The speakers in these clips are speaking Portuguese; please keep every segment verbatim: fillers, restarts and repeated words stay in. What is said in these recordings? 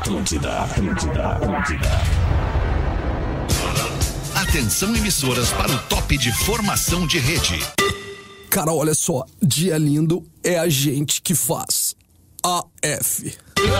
Atlântida, Atlântida, Atlântida. Atenção, emissoras, para o top de formação de rede. Cara, olha só, dia lindo é a gente que faz. A F.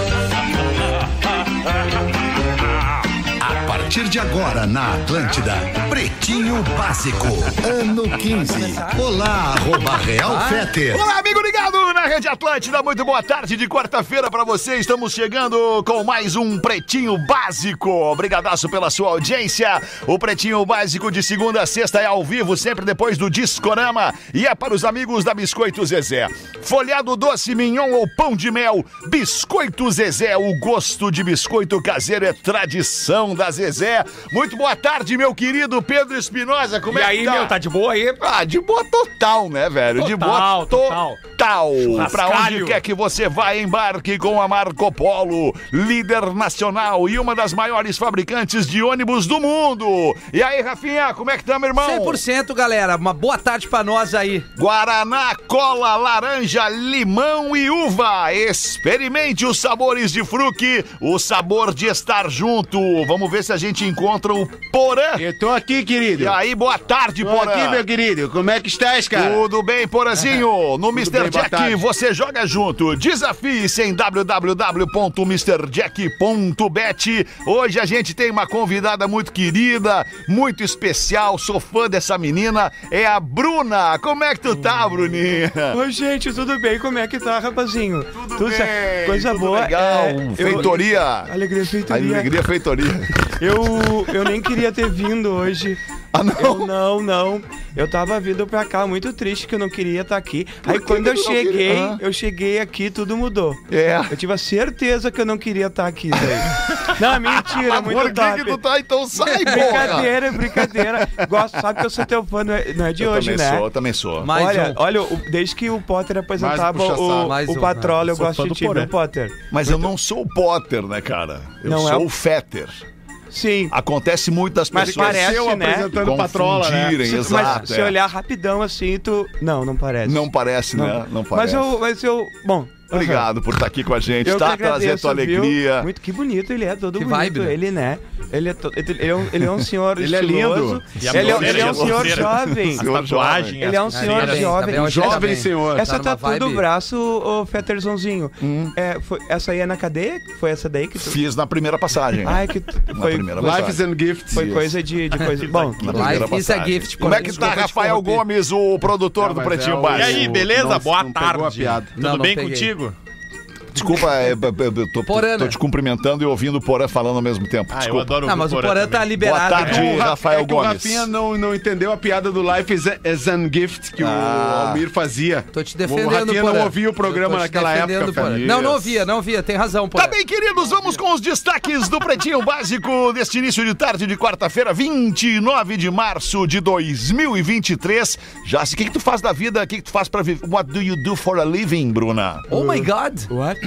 A partir de agora na Atlântida, Pretinho Básico, ano quinze. Olá, arroba Real Feter. Olá, amigo ligado na Rede Atlântida, muito boa tarde de quarta-feira pra você. Estamos chegando com mais um Pretinho Básico. Obrigadaço pela sua audiência. O Pretinho Básico de segunda a sexta é ao vivo, sempre depois do Discorama. E é para os amigos da Biscoito Zezé. Folhado doce, mignon ou pão de mel, Biscoito Zezé. O gosto de biscoito caseiro é tradição da Zezé. Muito boa tarde, meu querido Pedro Espinosa. Como e é aí, que tá? meu, tá de boa aí? Ah, de boa total, né, velho? Total, de boa total. total. Pra onde quer que você vá, embarque com a Marco Polo, líder nacional e uma das maiores fabricantes de ônibus do mundo. E aí, Rafinha, como é que tá, meu irmão? cem por cento, galera. Uma boa tarde pra nós aí. Guaraná, cola, laranja, limão e uva. Experimente os sabores de fruque, o sabor de estar junto. Vamos ver se a gente encontra o Porã. Eu tô aqui, querido. E aí, boa tarde, Tô Porã. aqui, meu querido. Como é que estás, cara? Tudo bem, Porãzinho? No mister bem, boa Jack tarde. você joga junto. Desafie-se em w w w ponto mister jack ponto bet. Hoje a gente tem uma convidada muito querida, muito especial. Sou fã dessa menina. É a Bruna. Como é que tu tá, Bruninha? Oi, gente, tudo bem? Como é que tá, rapazinho? Tudo bem, certo? Coisa tudo boa. legal. É, eu- Feitoria. Alegria, feitoria. Alegria, feitoria. Eu, eu nem queria ter vindo hoje. Ah, não? Eu não, não. Eu tava vindo pra cá muito triste que eu não queria estar aqui. Aí que quando que eu tu não cheguei, queria? Ah. eu cheguei aqui, tudo mudou. É. Eu tive a certeza que eu não queria estar aqui daí. Não, mentira, é muito Por que top. que tu tá? Então sai, porra. Brincadeira, brincadeira. Gosto, sabe que eu sou teu fã, não é, não é de Eu hoje, também né? sou, eu também sou. Mais olha, um. olha, o- desde que o Potter apresentava Mais um puxa-saco. o, Mais o um, Patrola, né? eu Sou gosto fã de do ti, Porã. viu, Potter? Mas eu não sou o Potter, né, cara? Eu Não sou é o o- Fetter. Sim. Acontece muito das Mas pessoas parece, eu né? apresentando Patrola, né? confundirem, Se, exato. mas se é. olhar rapidão assim, tu... Não, não parece. Não parece, né? Não Mas parece. eu... Mas eu... Bom... Obrigado por estar aqui com a gente, Eu tá? que Trazer agradeço, tua viu? alegria. Muito, que bonito ele é, todo Que bonito. vibe, né? Ele, né? Ele é, to- ele, é um, ele é um senhor Ele é estiloso. lindo. Ele, é, ele é um senhor jovem. Senhor jovem. Ele é um senhor Tá bem, jovem. tá bem, hoje tá Jovem bem. senhor. Essa Tá numa tatu do vibe. braço, ô Fetterzãozinho. É, foi, essa aí é na cadeia? Foi essa daí que tu... Fiz na primeira passagem. Ai, que tu, na foi, primeira Life passagem. and Gifts. foi coisa de, de coisa... Bom, Na primeira Life is a passagem. gift. Como é que tá, Desculpa te Rafael interromper. Gomes, o produtor Não, do mas Pretinho é o- Básico? E aí, beleza? Não- Boa não pegou a tarde. piada. Tudo Não, não bem peguei. contigo? Desculpa, é, é, é, eu tô, Porã, tô né? te cumprimentando e ouvindo o Porã falando ao mesmo tempo. Ah, eu Desculpa. adoro Não, o mas o Porã Porã tá também. liberado. Boa tarde, né? O Ra- Rafael é que o Gomes. Rafinha não, não entendeu a piada do Life is, a- is an Gift que Ah. o Almir fazia. Tô te O defendendo, Rafinha Porã. não ouvia o programa Eu tô te naquela defendendo, época, Porã. Feliz. Não, não ouvia, não ouvia. Tem razão, Porã. Tá bem, queridos, vamos com os destaques do Pretinho Básico deste início de tarde de quarta-feira, vinte e nove de março de dois mil e vinte e três. Já, o que que tu faz da vida? O que que tu faz pra viver? What do you do for a living, Bruna? Oh my God. what?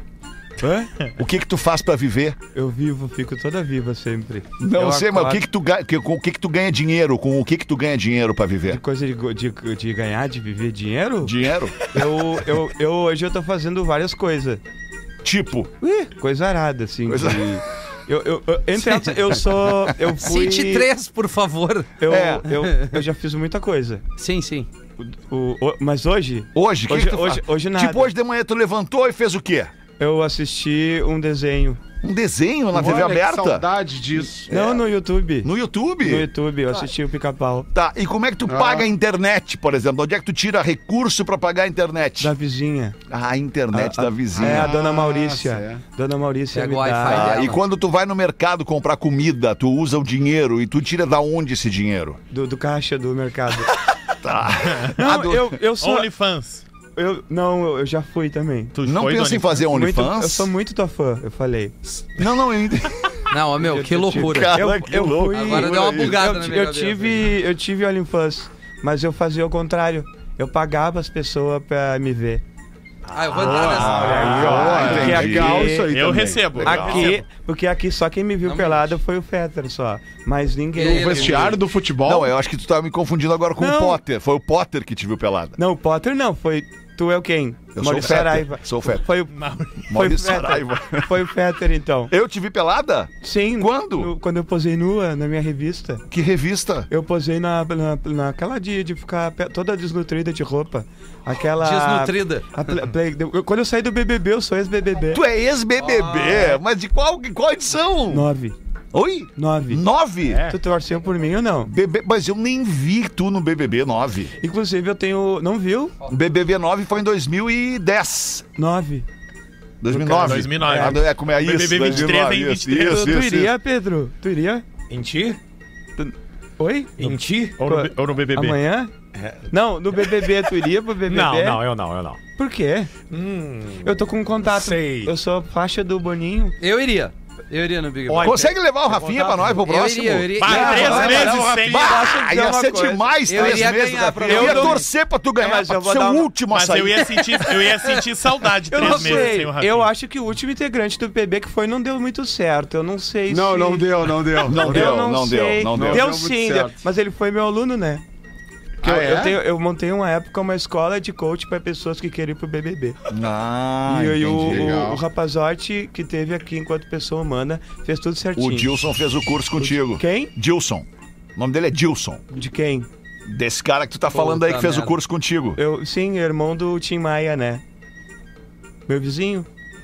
Hã? O que que tu faz pra viver? Eu vivo, fico toda viva sempre. Não Eu sei, mas o acordo- que que tu ganha, que- com o que que tu ganha dinheiro? Com o que que tu ganha dinheiro pra De viver? coisa de, go- de, de ganhar, de viver dinheiro? Dinheiro? Eu, eu, eu hoje eu tô fazendo várias coisas. Tipo, Ui, coisa arada, assim. Coisa- de- Eu, eu, eu, entre aspas, eu sou. Eu fui. Cite três, por favor. Eu, É. eu, eu já fiz muita coisa. Sim, sim. O, o- mas hoje, hoje, o que Hoje- que tu hoje- faz? hoje nada. Tipo, hoje de manhã tu levantou e fez o quê? eu assisti um desenho. Um desenho na T V Olha, que aberta? saudade disso. Não, no YouTube. No YouTube? No YouTube, eu assisti o Pica-Pau. Tá, e como é que tu Ah. paga a internet, por exemplo? Onde é que tu tira recurso pra pagar a internet? Da vizinha. Ah, a internet A- da a- vizinha. É, a dona Ah, Maurícia. certo. Dona Maurícia Pega me o Wi-Fi dá. Ah, dela. e quando tu vai no mercado comprar comida, tu usa o dinheiro e tu tira da onde esse dinheiro? Do, do caixa do mercado. Tá. Não, Ah, do- eu, eu sou. OnlyFans. Eu, não, eu, eu já fui também. Tu Não foi do pensa em OnlyFans? fazer Muito, OnlyFans? eu sou muito tua fã, eu falei. Não, não, eu entendi. Não, ó, meu, que loucura. Cara, eu, que eu louco. fui. Agora deu uma bugada eu, na eu, minha eu cabeça. tive, eu tive OnlyFans, mas eu fazia o contrário. Eu pagava as pessoas pra me ver. Ah, eu vou entrar nessa. Ah, Porque entendi. aqui- Legal isso aí Eu também. recebo. Legal. eu Aqui, recebo. porque aqui só quem me viu Não pelado foi o Fetter só. Mas ninguém. E aí, O vestiário do futebol. Não, eu acho que tu tá me confundindo agora com Não. o Potter. Foi o Potter que te viu pelada. Não, o Potter não, foi Tu é o quem? Eu Maurício sou o Fetter. Saraiva. Sou o Fetter. Foi o, foi o Maurício Fetter. Saraiva. Foi o Fetter, então. Eu te vi pelada? Sim. Quando? no- quando eu posei nua na minha revista. Que revista? Eu posei na, na, naquela de, de ficar pe- toda desnutrida de roupa. Aquela... Desnutrida. a play- play- eu- quando eu saí do B B B, eu sou ex-B B B. Tu é ex-B B B, mas de qual, qual edição? Nove. Oi? Nove. Nove? Tu torceu por mim ou não? B B, mas eu nem vi tu no B B B nove. Inclusive, eu tenho... Não viu? B B B nove foi em dois mil e dez. Nove. dois mil e nove? dois mil e nove. Ah, não, é como é isso. B B B vinte e três, hein? Isso, vinte e três. isso, tu isso, iria, Pedro? Tu iria? Em ti? Oi? Em ti? Ou no, B- ou no B B B? Amanhã? Não, no B B B tu iria pro B B B? Não, não, eu não, eu não. Por quê? Hum, Eu tô com um contato. Sei. Eu sou faixa do Boninho. Eu iria. Eu iria no Big Brother. Olha, Consegue levar o Rafinha pra nós pro Eu próximo? iria, eu iria. Vai, Ah, três vai, vai, meses vai, vai, sem- vai. Posso Bah, dizer ia uma ser coisa? demais Eu três iria meses. ganhar, Rafinha. Eu ia provavelmente. torcer pra tu ganhar, É, mas pra eu tu vou ser dar o uma- último a Mas sair. eu ia sentir, eu ia sentir saudade Eu três não meses sei. sem o Rafinha. Eu acho que o último integrante do B B B que foi não deu muito certo. Eu não sei Não, se... não deu, não deu. Não Eu deu, não, não deu, sei. não deu. Deu Deu muito sim, deu. certo. Mas ele foi meu aluno, né? Que Ah, eu, é? eu, tenho- eu montei uma época uma escola de coach para pessoas que querem ir pro B B B. Ah, e aí o, entendi. o, Legal. o rapazote que teve aqui enquanto pessoa humana fez tudo certinho. O Dilson fez o curso contigo. Quem? Dilson. O nome dele é Dilson. De quem? Desse cara que tu tá falando aí que Puta fez o merda. curso contigo. Eu, sim, irmão do Tim Maia, né? Meu vizinho.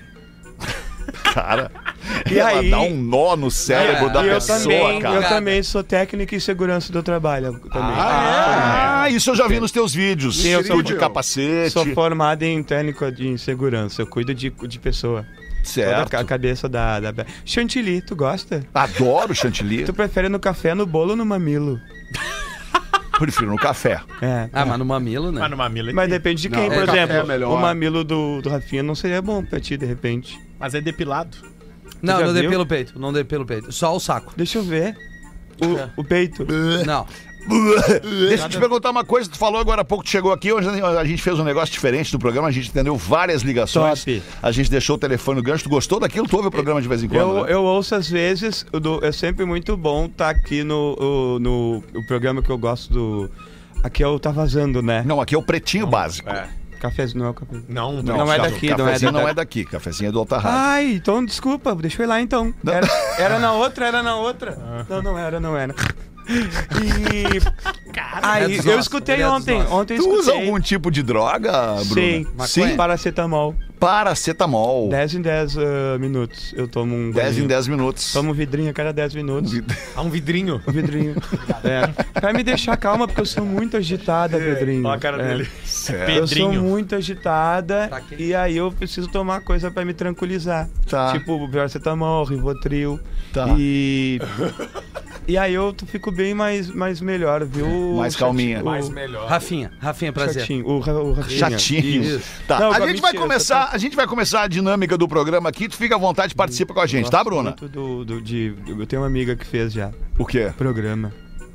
Cara, E ela aí- dá um nó no cérebro É, da e eu pessoa, também, cara. eu também sou técnica em segurança do trabalho. Também. Ah, isso eu já vi nos teus vídeos. Sim, eu Tu sou- de capacete. Sou formado em técnica de segurança. Eu cuido de, de pessoa. Toda Certo. a cabeça da, da... Chantilly, tu gosta? Adoro chantilly. Tu prefere no café, no bolo ou no mamilo? Prefiro no café. É. Ah, mas no mamilo, né? Mas no mamilo é Mas que- depende de Não, quem, é por café exemplo. é melhor. O mamilo do, do Rafinha não seria bom pra ti, de repente. Mas é depilado. Não, já não viu? depilo o peito. Não depilo o peito. Só o saco. Deixa eu ver. O, o peito. Não. Deixa eu te perguntar uma coisa. Tu falou agora há pouco, tu chegou aqui, hoje a gente fez um negócio diferente do programa, a gente atendeu várias ligações. Top. A gente deixou o telefone no gancho. Tu gostou daquilo? Tu ouve o programa de vez em quando, Eu, né? eu ouço às vezes, eu dou- é sempre muito bom estar aqui no, o- no o programa que eu gosto do. Aqui é o Tá Vazando, né? Não, aqui é o Pretinho Básico. É. Cafezinho não é o café. Não, Não é ca- daqui, não é Cafezinho da- não é daqui, cafezinho é do Alta Rádio. Ai, então desculpa, deixa eu ir lá então. Era, era na outra, era na outra. Não, não era, não era. E. Aí, é dos eu nossos, escutei ele é dos ontem. nossos. Ontem eu Tu usa escutei. algum tipo de droga, Bruna? Sim, Sim. Paracetamol. Paracetamol. dez em dez ah, minutos eu tomo um. dez em golinho. dez minutos. Tomo um vidrinho a cada dez minutos. há um vidrinho. Um vidrinho. É. Pra me deixar calma, porque eu sou muito agitada, Pedrinho. Olha a cara É. dele. Eu sou Pedrinho. muito agitada Tá aqui. e aí eu preciso tomar coisa pra me tranquilizar. Tá. Tipo, paracetamol, Rivotril. Tá. E. E aí eu t- fico bem mais, mais melhor, viu? Mais O calminha. chati- Mais o- melhor. Rafinha. Rafinha, prazer. Chatinho. O, Ra- o Rafinha. Chatinho. Isso. Tá. Não, a agora gente vai mentira, começar, eu a gente vai começar a dinâmica do programa aqui. Tu fica à vontade, participa com a gente, tá, Gosto Bruna? muito do, do- de, eu tenho uma amiga que fez já O quê? programa.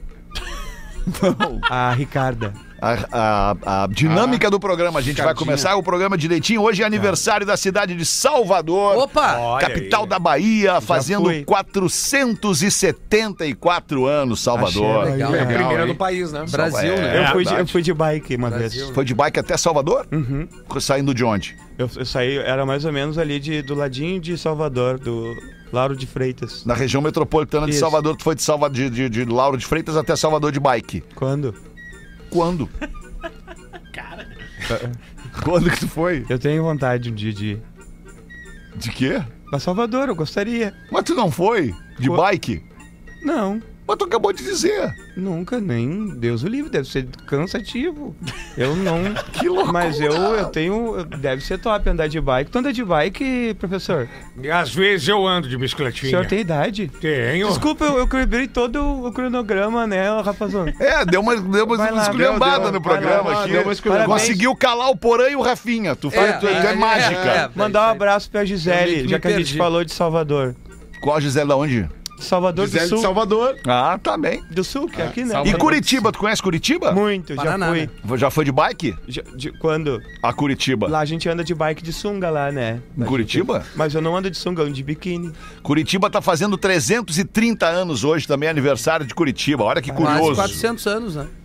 A Ricarda. A, a- a dinâmica do programa, a gente vai Ricardinha. começar o programa direitinho. Hoje é aniversário da cidade de Salvador. Opa! Olha Capital aí. da Bahia, fazendo fui. quatrocentos e setenta e quatro anos, Salvador. Achei Legal. legal. Legal, Primeira hein? do país, né? Brasil, É. né? Eu fui, de, eu verdade. fui de bike uma Brasil. vez. Foi de bike até Salvador? Uhum. Saindo de onde? Eu, eu saí, era mais ou menos ali de, do ladinho de Salvador, do Lauro de Freitas. Na região metropolitana de Isso. Salvador, tu foi de, Salva, de, de, de Lauro de Freitas até Salvador de bike. Quando? Quando? Cara. Quando que tu foi? Eu tenho vontade um dia de ir. De quê? Pra Salvador, eu gostaria. Mas tu não foi? De Foi. bike? Não, Mas tu acabou de dizer. nunca, nem Deus o livre, deve ser cansativo. Eu não. Que loucura. Mas eu, eu tenho. Deve ser top andar de bike. Tu anda de bike, professor? Às vezes eu ando de O bicicletinha. senhor tem idade? Tenho. Desculpa, eu, eu quebrei todo o cronograma, né, rapazão? É, deu uma, deu uma Vai lá, esculhambada deu- no vai lá, programa vai aqui. lá, deu uma esculhambada. Conseguiu calar o Porã e o Rafinha. Tu, faz, É, tu, tu é, é, mágica. é, é. Mandar um abraço pra Eu meio Gisele, que já me que a gente perdi. falou de Salvador. Qual a Gisele da onde? Salvador Gisele do de Sul. Salvador. Ah, tá bem. Do Sul, que é aqui, né? E Salvador. Curitiba, tu conhece Curitiba? Muito, já Paraná, fui. né? Já foi de bike? Já- de- quando? A Curitiba. Lá a gente anda de bike de sunga lá, né? Em Curitiba? Mas eu não ando de sunga, eu ando de biquíni. Curitiba tá fazendo trezentos e trinta anos hoje, também é aniversário de Curitiba. Olha que Quase curioso. quatrocentos anos, né?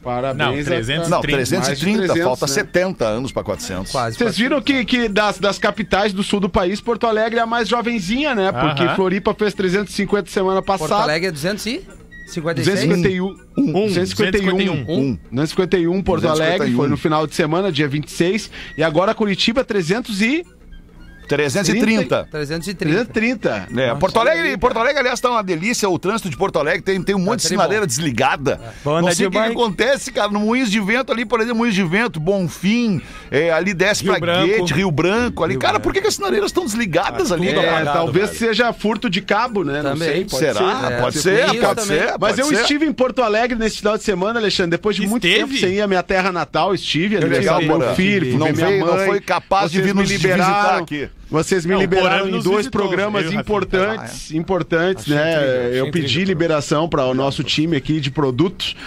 Parabéns. Não, trezentos e trinta. Não, trezentos e trinta, Mais de trezentos, falta né? setenta anos pra quatrocentos. Quase. Vocês viram que, que das, das capitais do sul do país, Porto Alegre é a mais jovenzinha, né? Porque Aham. Floripa fez trezentos e cinquenta semana Porto passada. Alegre é duzentos e cinquenta e seis? duzentos e cinquenta e um. Um. duzentos e cinquenta e um. Um. duzentos e cinquenta e um Porto duzentos e cinquenta e um. Alegre, foi no final de semana, dia vinte e seis. E agora Curitiba, trezentos e trezentos e trinta. trezentos e trinta. trezentos e trinta. É, Porto Alegre, Porto Alegre, aliás, tá uma delícia. O trânsito de Porto Alegre tem, tem um monte de tá sinaleira bom. desligada. Vou Não andar sei de o que, que bike. acontece, cara. No Moinhos de Vento ali, por exemplo, Moinhos de Vento, Bonfim, é, ali desce Rio pra Branco. Guete, Rio Branco ali. Rio cara, Branco. por que, que as sinaleiras estão desligadas ali? tudo É, cara? apagado, talvez velho. seja furto de cabo, né? Não Também. sei, pode Será? ser. É, pode se ser, for isso pode também. ser. Mas pode eu ser. estive em Porto Alegre nesse final de semana, Alexandre. Depois de muito Esteve? tempo sem ir à minha terra natal, estive. Que aniversário legal, do meu Porã. filho, fui Não ver minha veio, não mãe. foi capaz de Vocês vir me nos visitar liberaram. aqui. Vocês me Não, o liberaram Porã em nos dois visitou, programas eu e o importantes, importantes, Achei né? incrível, achei eu pedi incrível. liberação para o nosso time aqui de produtos.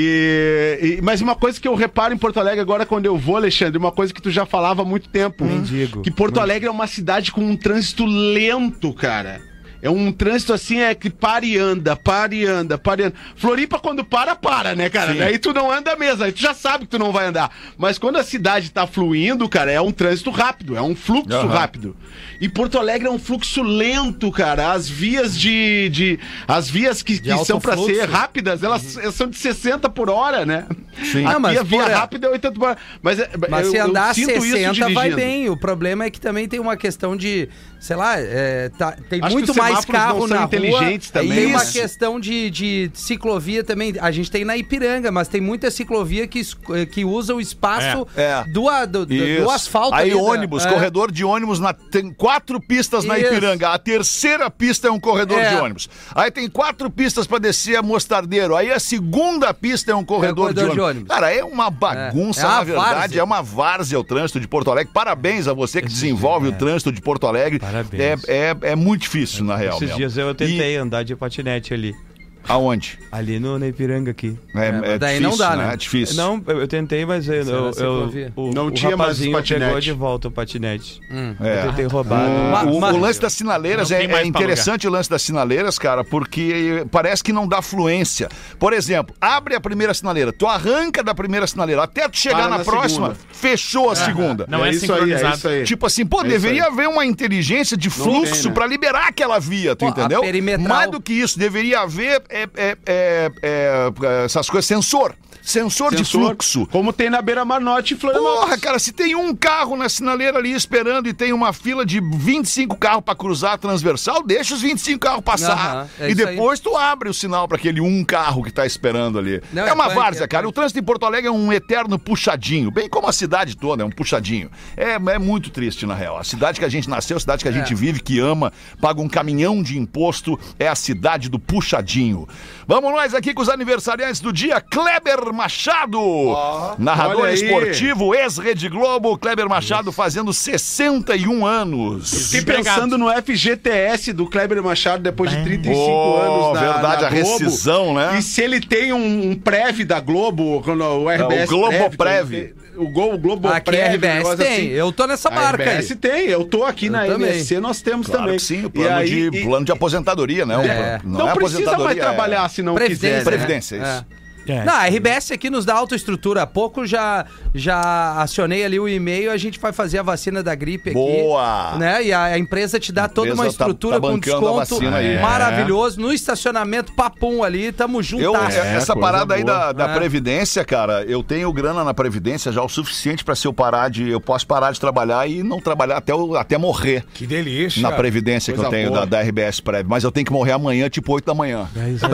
E, e- mas uma coisa que eu reparo em Porto Alegre agora quando eu vou, Alexandre, uma coisa que tu já falava há muito tempo, Mendigo. que Porto Alegre é uma cidade com um trânsito lento, cara. É um trânsito assim, é que para e anda, para e anda, para e anda. Floripa, quando para, para, né, cara? Daí tu não anda mesmo, aí tu já sabe que tu não vai andar. Mas quando a cidade tá fluindo, cara, é um trânsito rápido, é um fluxo Aham. rápido. E Porto Alegre é um fluxo lento, cara. As vias de. de as vias que, que alto são pra fluxo. ser rápidas, elas elas são de sessenta por hora, né? Sim. Aqui Ah, mas, a via porra, rápida é oitenta por hora. Mas, é- Mas eu, se eu andar sinto isso sessenta vai dirigindo. bem. O problema é que também tem uma questão de, sei lá, é, tá- tem Acho muito que os mais semáforos carro não são na inteligentes rua. também, E tem uma né? questão de, de ciclovia também. A gente tem na Ipiranga, mas tem muita ciclovia que, es- que usa o espaço É, é. Do, a- do, do- Isso. do asfalto. Aí ali, né? ônibus, É. corredor de ônibus, na- tem quatro pistas na Isso. Ipiranga. A terceira pista é um corredor É. de ônibus. Aí tem quatro pistas pra descer a Mostardeiro. Aí a segunda pista é um corredor, corredor de, ônibus. de ônibus. Cara, é uma bagunça, É. É na uma verdade. várzea. É uma várzea o trânsito de Porto Alegre. Parabéns a você que desenvolve o trânsito de Porto Alegre. Parabéns. É, é, é muito difícil, na real. Esses mesmo. dias eu tentei andar de patinete ali. Aonde? Ali no, na Ipiranga aqui. É, mas é daí difícil, não dá, né? É difícil. Não, eu, eu tentei, mas eu, Essa era eu, a eu- ciclovia. o, Não o tinha mais rapazinho patinete. pegou de volta o patinete. É. Eu tentei roubar. Ma- O, ma- o lance das sinaleiras Não é, tem mais é pra interessante o lance das sinaleiras, cara, porque parece que não dá fluência. Por exemplo, abre a primeira sinaleira, tu arranca da primeira sinaleira, até tu chegar Para na, na próxima, segunda. fechou a segunda. Não é, isso aí, é sincronizado. isso aí. Tipo assim, pô, É deveria isso aí. haver uma inteligência de fluxo tem, né? pra liberar aquela via, tu Pô, a entendeu? perimetral- Mais do que isso, deveria haver é, é, é, é, essas coisas, sensor. Sensor, de Sensor, fluxo. Como tem na Beira-Mar Norte em Florianópolis. Porra, cara, se tem um carro na sinaleira ali esperando e tem uma fila de vinte e cinco carros pra cruzar a transversal, deixa os vinte e cinco carros passar. Aham, é e isso aí. depois tu abre o sinal pra aquele um carro que tá esperando ali. Não, é é uma punk, várzea, é cara. punk. O trânsito em Porto Alegre é um eterno puxadinho, bem como a cidade toda, é um puxadinho. É, é muito triste, na real. A cidade que a gente nasceu, a cidade que a gente É. vive, que ama, paga um caminhão de imposto, é a cidade do puxadinho. Vamos nós aqui com os aniversariantes do dia, Kleber Machado. Narrador olha aí. esportivo, ex-Rede Globo, Kleber Machado fazendo sessenta e um anos. Fiquei pensando no F G T S do Kleber Machado depois de trinta e cinco Oh, anos na, verdade, na a Globo. rescisão, né? E se ele tem um, um Prev da Globo, quando o R B S É, o Globo Prev, Prev. O, Go- o Globo Aqui Prev, a R B um S negócio tem. assim. Eu tô nessa A marca R B S aí. tem, eu tô aqui Eu na também. M S C, nós temos Claro também. que sim, o E plano, aí- de, e- plano de aposentadoria, né? É. Não, Não, é precisa mais aposentadoria, é- trabalhar se não Previdência, quiser. né? Previdência, isso. É. É. Não, a R B S aqui nos dá autoestrutura. Há pouco já, já acionei ali o e-mail, a gente vai fazer a vacina da gripe aqui. Boa! Né? E a, a empresa te dá toda uma empresa tá- estrutura tá com bancando a desconto vacina aí. maravilhoso. No estacionamento, papum ali, tamo Eu, juntasso. é, essa coisa parada aí boa. da, da É. Previdência, cara, eu tenho grana na Previdência já o suficiente pra se eu parar de. Eu posso parar de trabalhar e não trabalhar até, o- até morrer Que delícia. na Previdência que eu Coisa tenho boa. da, da R B S Prev. Mas eu tenho que morrer amanhã, tipo oito da manhã.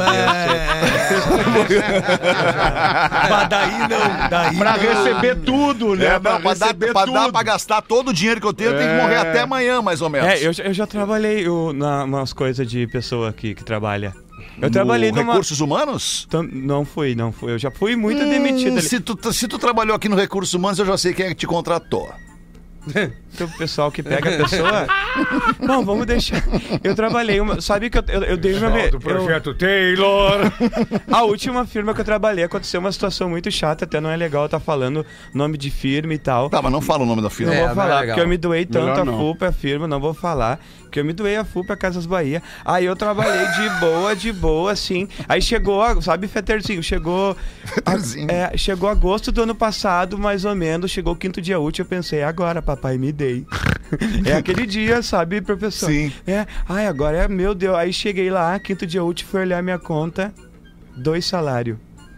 Mas daí não, daí Pra não. receber tudo, né? É, pra não, pra, dar, receber pra tudo. dar pra gastar todo o dinheiro que eu tenho, eu tenho que morrer até amanhã, mais ou menos. É, eu, já- eu já trabalhei eu, na umas coisas de pessoa que, que trabalha. Eu No trabalhei numa... Recursos Humanos? Tam- Não fui, não fui. Eu já fui muito Hum, demitido ali. Se tu, se tu trabalhou aqui no Recursos Humanos, eu já sei quem é que te contratou. Tem o pessoal que pega a pessoa. Não, vamos deixar. Eu trabalhei uma. Sabe que eu, eu, eu dei uma. Do projeto Taylor. A última firma que eu trabalhei aconteceu uma situação muito chata, até não é legal estar falando nome de firma e tal. Tá, mas não fala o nome da firma. Não É, vou não é falar, legal. porque eu me doei tanto Melhor a não. full pra firma, não vou falar. Que eu me doei a full pra Casas Bahia. Aí eu trabalhei de boa, de boa, assim. Aí chegou, sabe, Feterzinho, chegou. Feterzinho. É, chegou agosto do ano passado, mais ou menos. Chegou o quinto dia útil, eu pensei, agora, papai, me dei. É aquele dia, sabe, professor? Sim. É, ai, agora é, meu Deus. Aí cheguei lá, quinto dia útil, fui olhar minha conta, dois salários.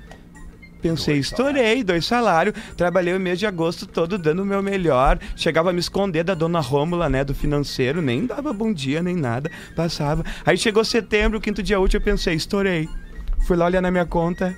Pensei, dois estourei, salário. dois salários. Trabalhei o mês de agosto todo dando o meu melhor. Chegava a me esconder da dona Rômula, né, do financeiro. Nem dava bom dia, nem nada. Passava. Aí chegou setembro, quinto dia útil, eu pensei, estourei. Fui lá olhar na minha conta,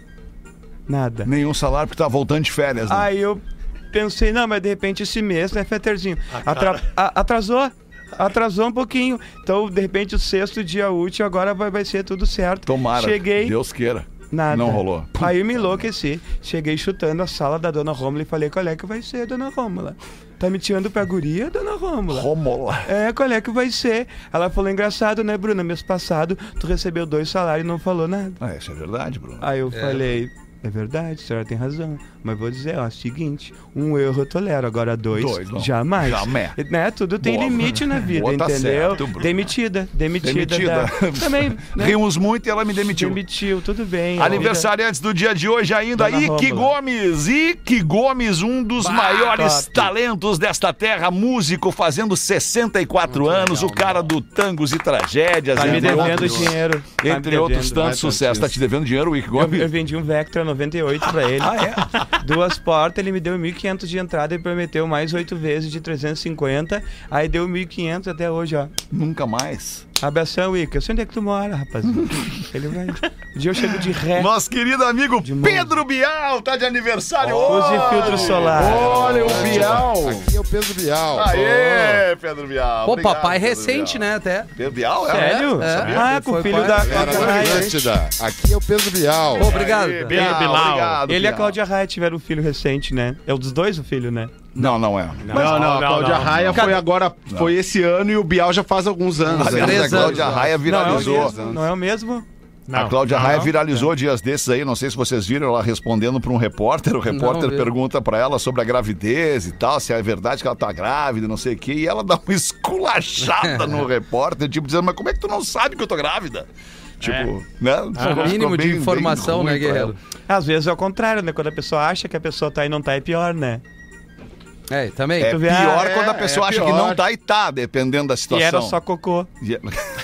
nada. Nenhum salário porque tá voltando de férias, né? Aí eu pensei, não, mas de repente esse mês, né, Feterzinho? Atra- a- atrasou? Atrasou um pouquinho. Então, de repente, o sexto dia útil agora vai, vai ser tudo certo. Tomara. Cheguei. Deus queira. Nada. Não rolou. Aí eu me enlouqueci. Cheguei chutando a sala da dona Rômula e falei, qual é que vai ser, dona Rômula? Tá me tirando pra guria, dona Rômula? Rômula. É, qual é que vai ser? Ela falou, engraçado, né, Bruna? Mês passado, tu recebeu dois salários e não falou nada. Ah, isso é verdade, Bruno. Aí eu falei, é verdade, a senhora tem razão. Mas vou dizer, ó, seguinte, um erro eu tolero, agora dois, Dois, não. jamais. Jamais. Né? Tudo tem Boa, limite na vida, boa, tá entendeu? certo, Bruno. demitida, demitida. Demitida. Da... Também, né? Rimos muito e ela me demitiu. Demitiu, tudo bem. Aniversariantes do dia de hoje ainda, Dona Ike Rômula. Gomes. Ike Gomes, um dos maiores top. talentos desta terra, músico, fazendo sessenta e quatro anos, o cara do Tangos e Tragédias. Tá me entre devendo outros- dinheiro. Tá me Entre outros devendo. tantos sucessos. Tá te devendo dinheiro, o Ike Eu, Gomes? eu vendi um Vectra noventa e oito pra ele. Ah, é? Duas portas, ele me deu mil e quinhentos de entrada e prometeu mais oito vezes de trezentos e cinquenta. Aí deu mil e quinhentos até hoje, ó. Nunca mais. Abração, Ica. Eu sei onde é que tu mora, rapazinho. Ele vai. Um dia eu chego de ré. Nosso querido amigo De mão. Pedro Bial tá de aniversário Use hoje. filtro solar. Olha o Bial. Aqui é o Pedro Bial. Aê, Pedro Bial. Pô, Obrigado, papai Pedro recente, Bial. né, até. Pedro Bial, é? Sério? É, é. Ah, Ele com o foi filho pai. da Era Cláudia da Raia. Atlântida. Aqui é o Pedro Bial. Pô, obrigado. Aê, Pedro Bial. Obrigado, Ele e a Bial. Cláudia Raia tiveram um filho recente, né? É o dos dois o filho, né? Não, não é. Não, não, a Cláudia Raia foi agora, foi esse ano e o Bial já faz alguns anos. Aliás, Três a Cláudia anos, Raia Não é o viralizou. mesmo? Não é o mesmo? A Cláudia Raia viralizou dias desses aí, não sei se vocês viram ela respondendo para um repórter. O repórter vi. pergunta para ela sobre a gravidez e tal, se é verdade que ela tá grávida, não sei o quê. E ela dá uma esculachada no repórter, tipo, dizendo, mas como é que tu não sabe que eu tô grávida? Tipo, né? O mínimo de informação, né, Guerreiro? Às vezes é o contrário, né? Quando a pessoa acha que a pessoa tá e não tá, é pior, né? É, também. É Tu vê, pior ah, quando a é, pessoa é acha que pior. não tá e tá, dependendo da E situação. era só cocô. E-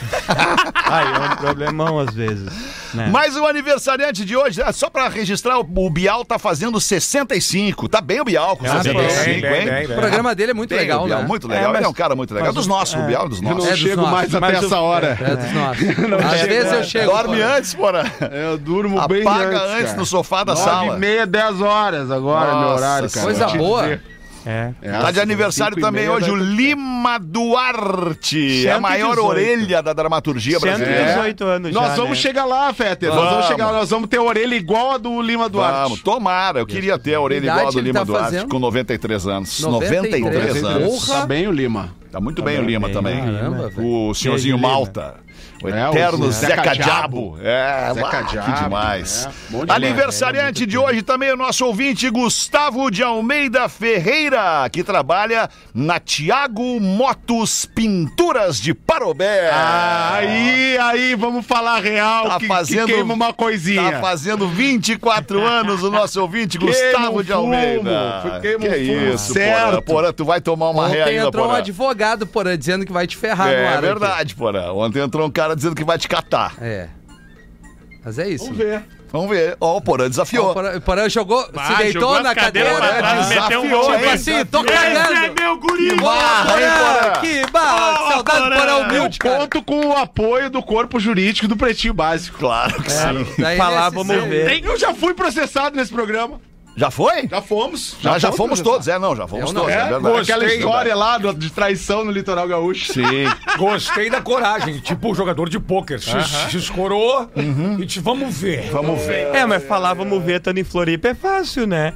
Aí é um problemão às vezes. Né? Mais um aniversariante de hoje, ah, só pra registrar, o- o Bial tá fazendo sessenta e cinco. Tá bem o Bial com Ah, sessenta e cinco, bem, bem, hein? bem, O bem. programa dele é muito Bem, legal, o Bial, né? muito legal. É, mas- Ele é um cara muito legal. mas Dos o- nossos, o é. Bial, dos Eu não nossos. É dos chego nossos. mais até Mas o- essa hora. É dos nossos. Às chego, vezes eu é. chego. Dorme pô. antes, porra. Eu durmo bem Apaga antes, antes cara. no sofá da Nove sala. e meia, dez horas agora, meu Nossa, horário, cara. Coisa Vou te boa. dizer. É. É, Tá de aniversário cinco e também meia hoje da- o Lima Duarte, a cento e maior dezoito. orelha da dramaturgia cento e brasileira. dezoito anos Nós já, vamos né? chegar lá, Fetter. Nós Vamos. vamos chegar lá. Nós vamos ter a orelha igual a do Lima Duarte. Vamos, tomara. Eu queria ter a orelha Idade igual a do ele Lima tá Duarte, fazendo? com noventa e três anos. noventa e três noventa e três anos. Porra. Tá bem o Lima. Tá muito bem o Lima bem, também. caramba, velho. O senhorzinho Beijo, Lima. Malta. O É, o eterno Zeca Zeca Diabo. Diabo. É, Zeca bah, que Diabo, demais. é. Bom demais. Aniversariante de hoje também o nosso ouvinte Gustavo de Almeida Ferreira, que trabalha na Tiago Motos Pinturas de Parobé. Ah, aí, aí, vamos falar real, Tá que, fazendo- que queima uma coisinha. Tá fazendo vinte e quatro anos o nosso ouvinte Gustavo Queima de o fumo, Almeida. queima Que o fumo, isso, certo. Porã. Porã, tu vai tomar uma ré Ontem ainda, entrou um Porã. advogado, porra, dizendo que vai te ferrar no ar. É aqui. verdade, Porã. Ontem entrou um cara dizendo que vai te catar. É. Mas é isso. Vamos ver. Vamos ver. Ó, o Porã desafiou. O Porã- o Porã jogou, se Ah, deitou jogou na as cadeiras cadeira. pra trás, né? meteu um Desafiou, gol, Tipo hein? assim, tô Esse cagando. é meu guri! Que barra, hein, Porã, Porã? que barra, que saudade do Porã humilde, Eu cara. conto com o apoio do corpo jurídico do Pretinho Básico. Claro que sim. Daí Falar, nesse- vamos ver. Eu já fui processado nesse programa. Já foi? Já fomos. Já, já fomos fomos processados. todos. É, não, já fomos Eu não. todos. É, É, verdade. aquela Gostei. história lá do- de traição no litoral gaúcho. Sim. Gostei da coragem, tipo o jogador de pôquer. Se, se escorou e te, vamos ver. Vamos ver. É, mas falar vamos ver, estando em Floripa é fácil, né?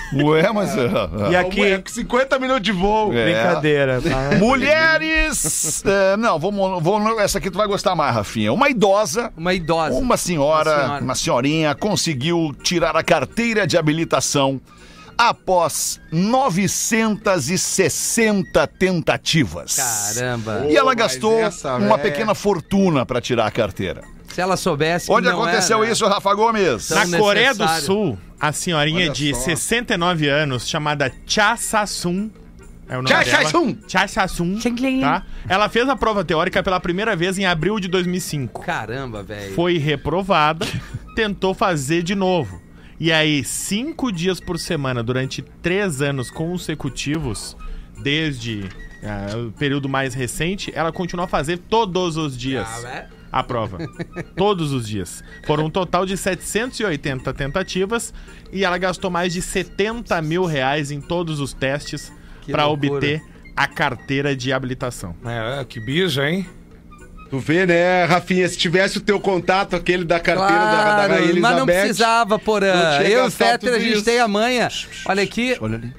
Ué, mas... E aqui... É cinquenta minutos de voo. É. Brincadeira. Ah, Mulheres... é, não, vamos, vamos... Essa aqui tu vai gostar mais, Rafinha. Uma idosa... Uma idosa. Uma senhora, Uma senhora. uma senhorinha, conseguiu tirar a carteira de habilitação após novecentas e sessenta tentativas. Caramba. E ela Pô, mas gastou essa, uma véia. pequena fortuna para tirar a carteira. Se ela soubesse que Onde não aconteceu era- isso, Rafa Gomes? Tão Na Coreia do necessário. Sul, a senhorinha Olha de só. sessenta e nove anos, chamada Cha Sa-sun, é o nome Cha dela. Sa-sun. Cha Sa-sun, tá? Ela fez a prova teórica pela primeira vez em abril de dois mil e cinco. Caramba, velho. Foi reprovada, tentou fazer de novo. E aí, cinco dias por semana, durante três anos consecutivos, desde ah, o período mais recente, ela continuou a fazer todos os dias Ah, é? a prova. Todos os dias. Foram um total de setecentas e oitenta tentativas e ela gastou mais de setenta mil reais em todos os testes Que para loucura. obter a carteira de habilitação. É, que bija, hein? Tu vê, né, Rafinha? Se tivesse o teu contato, aquele da carteira da, da Claro, Rainha Elizabeth... mas não precisava, Porã. não tinha Eu e o gastado Fetter, a tudo gente isso. tem a manha. Olha aqui. Olha ali.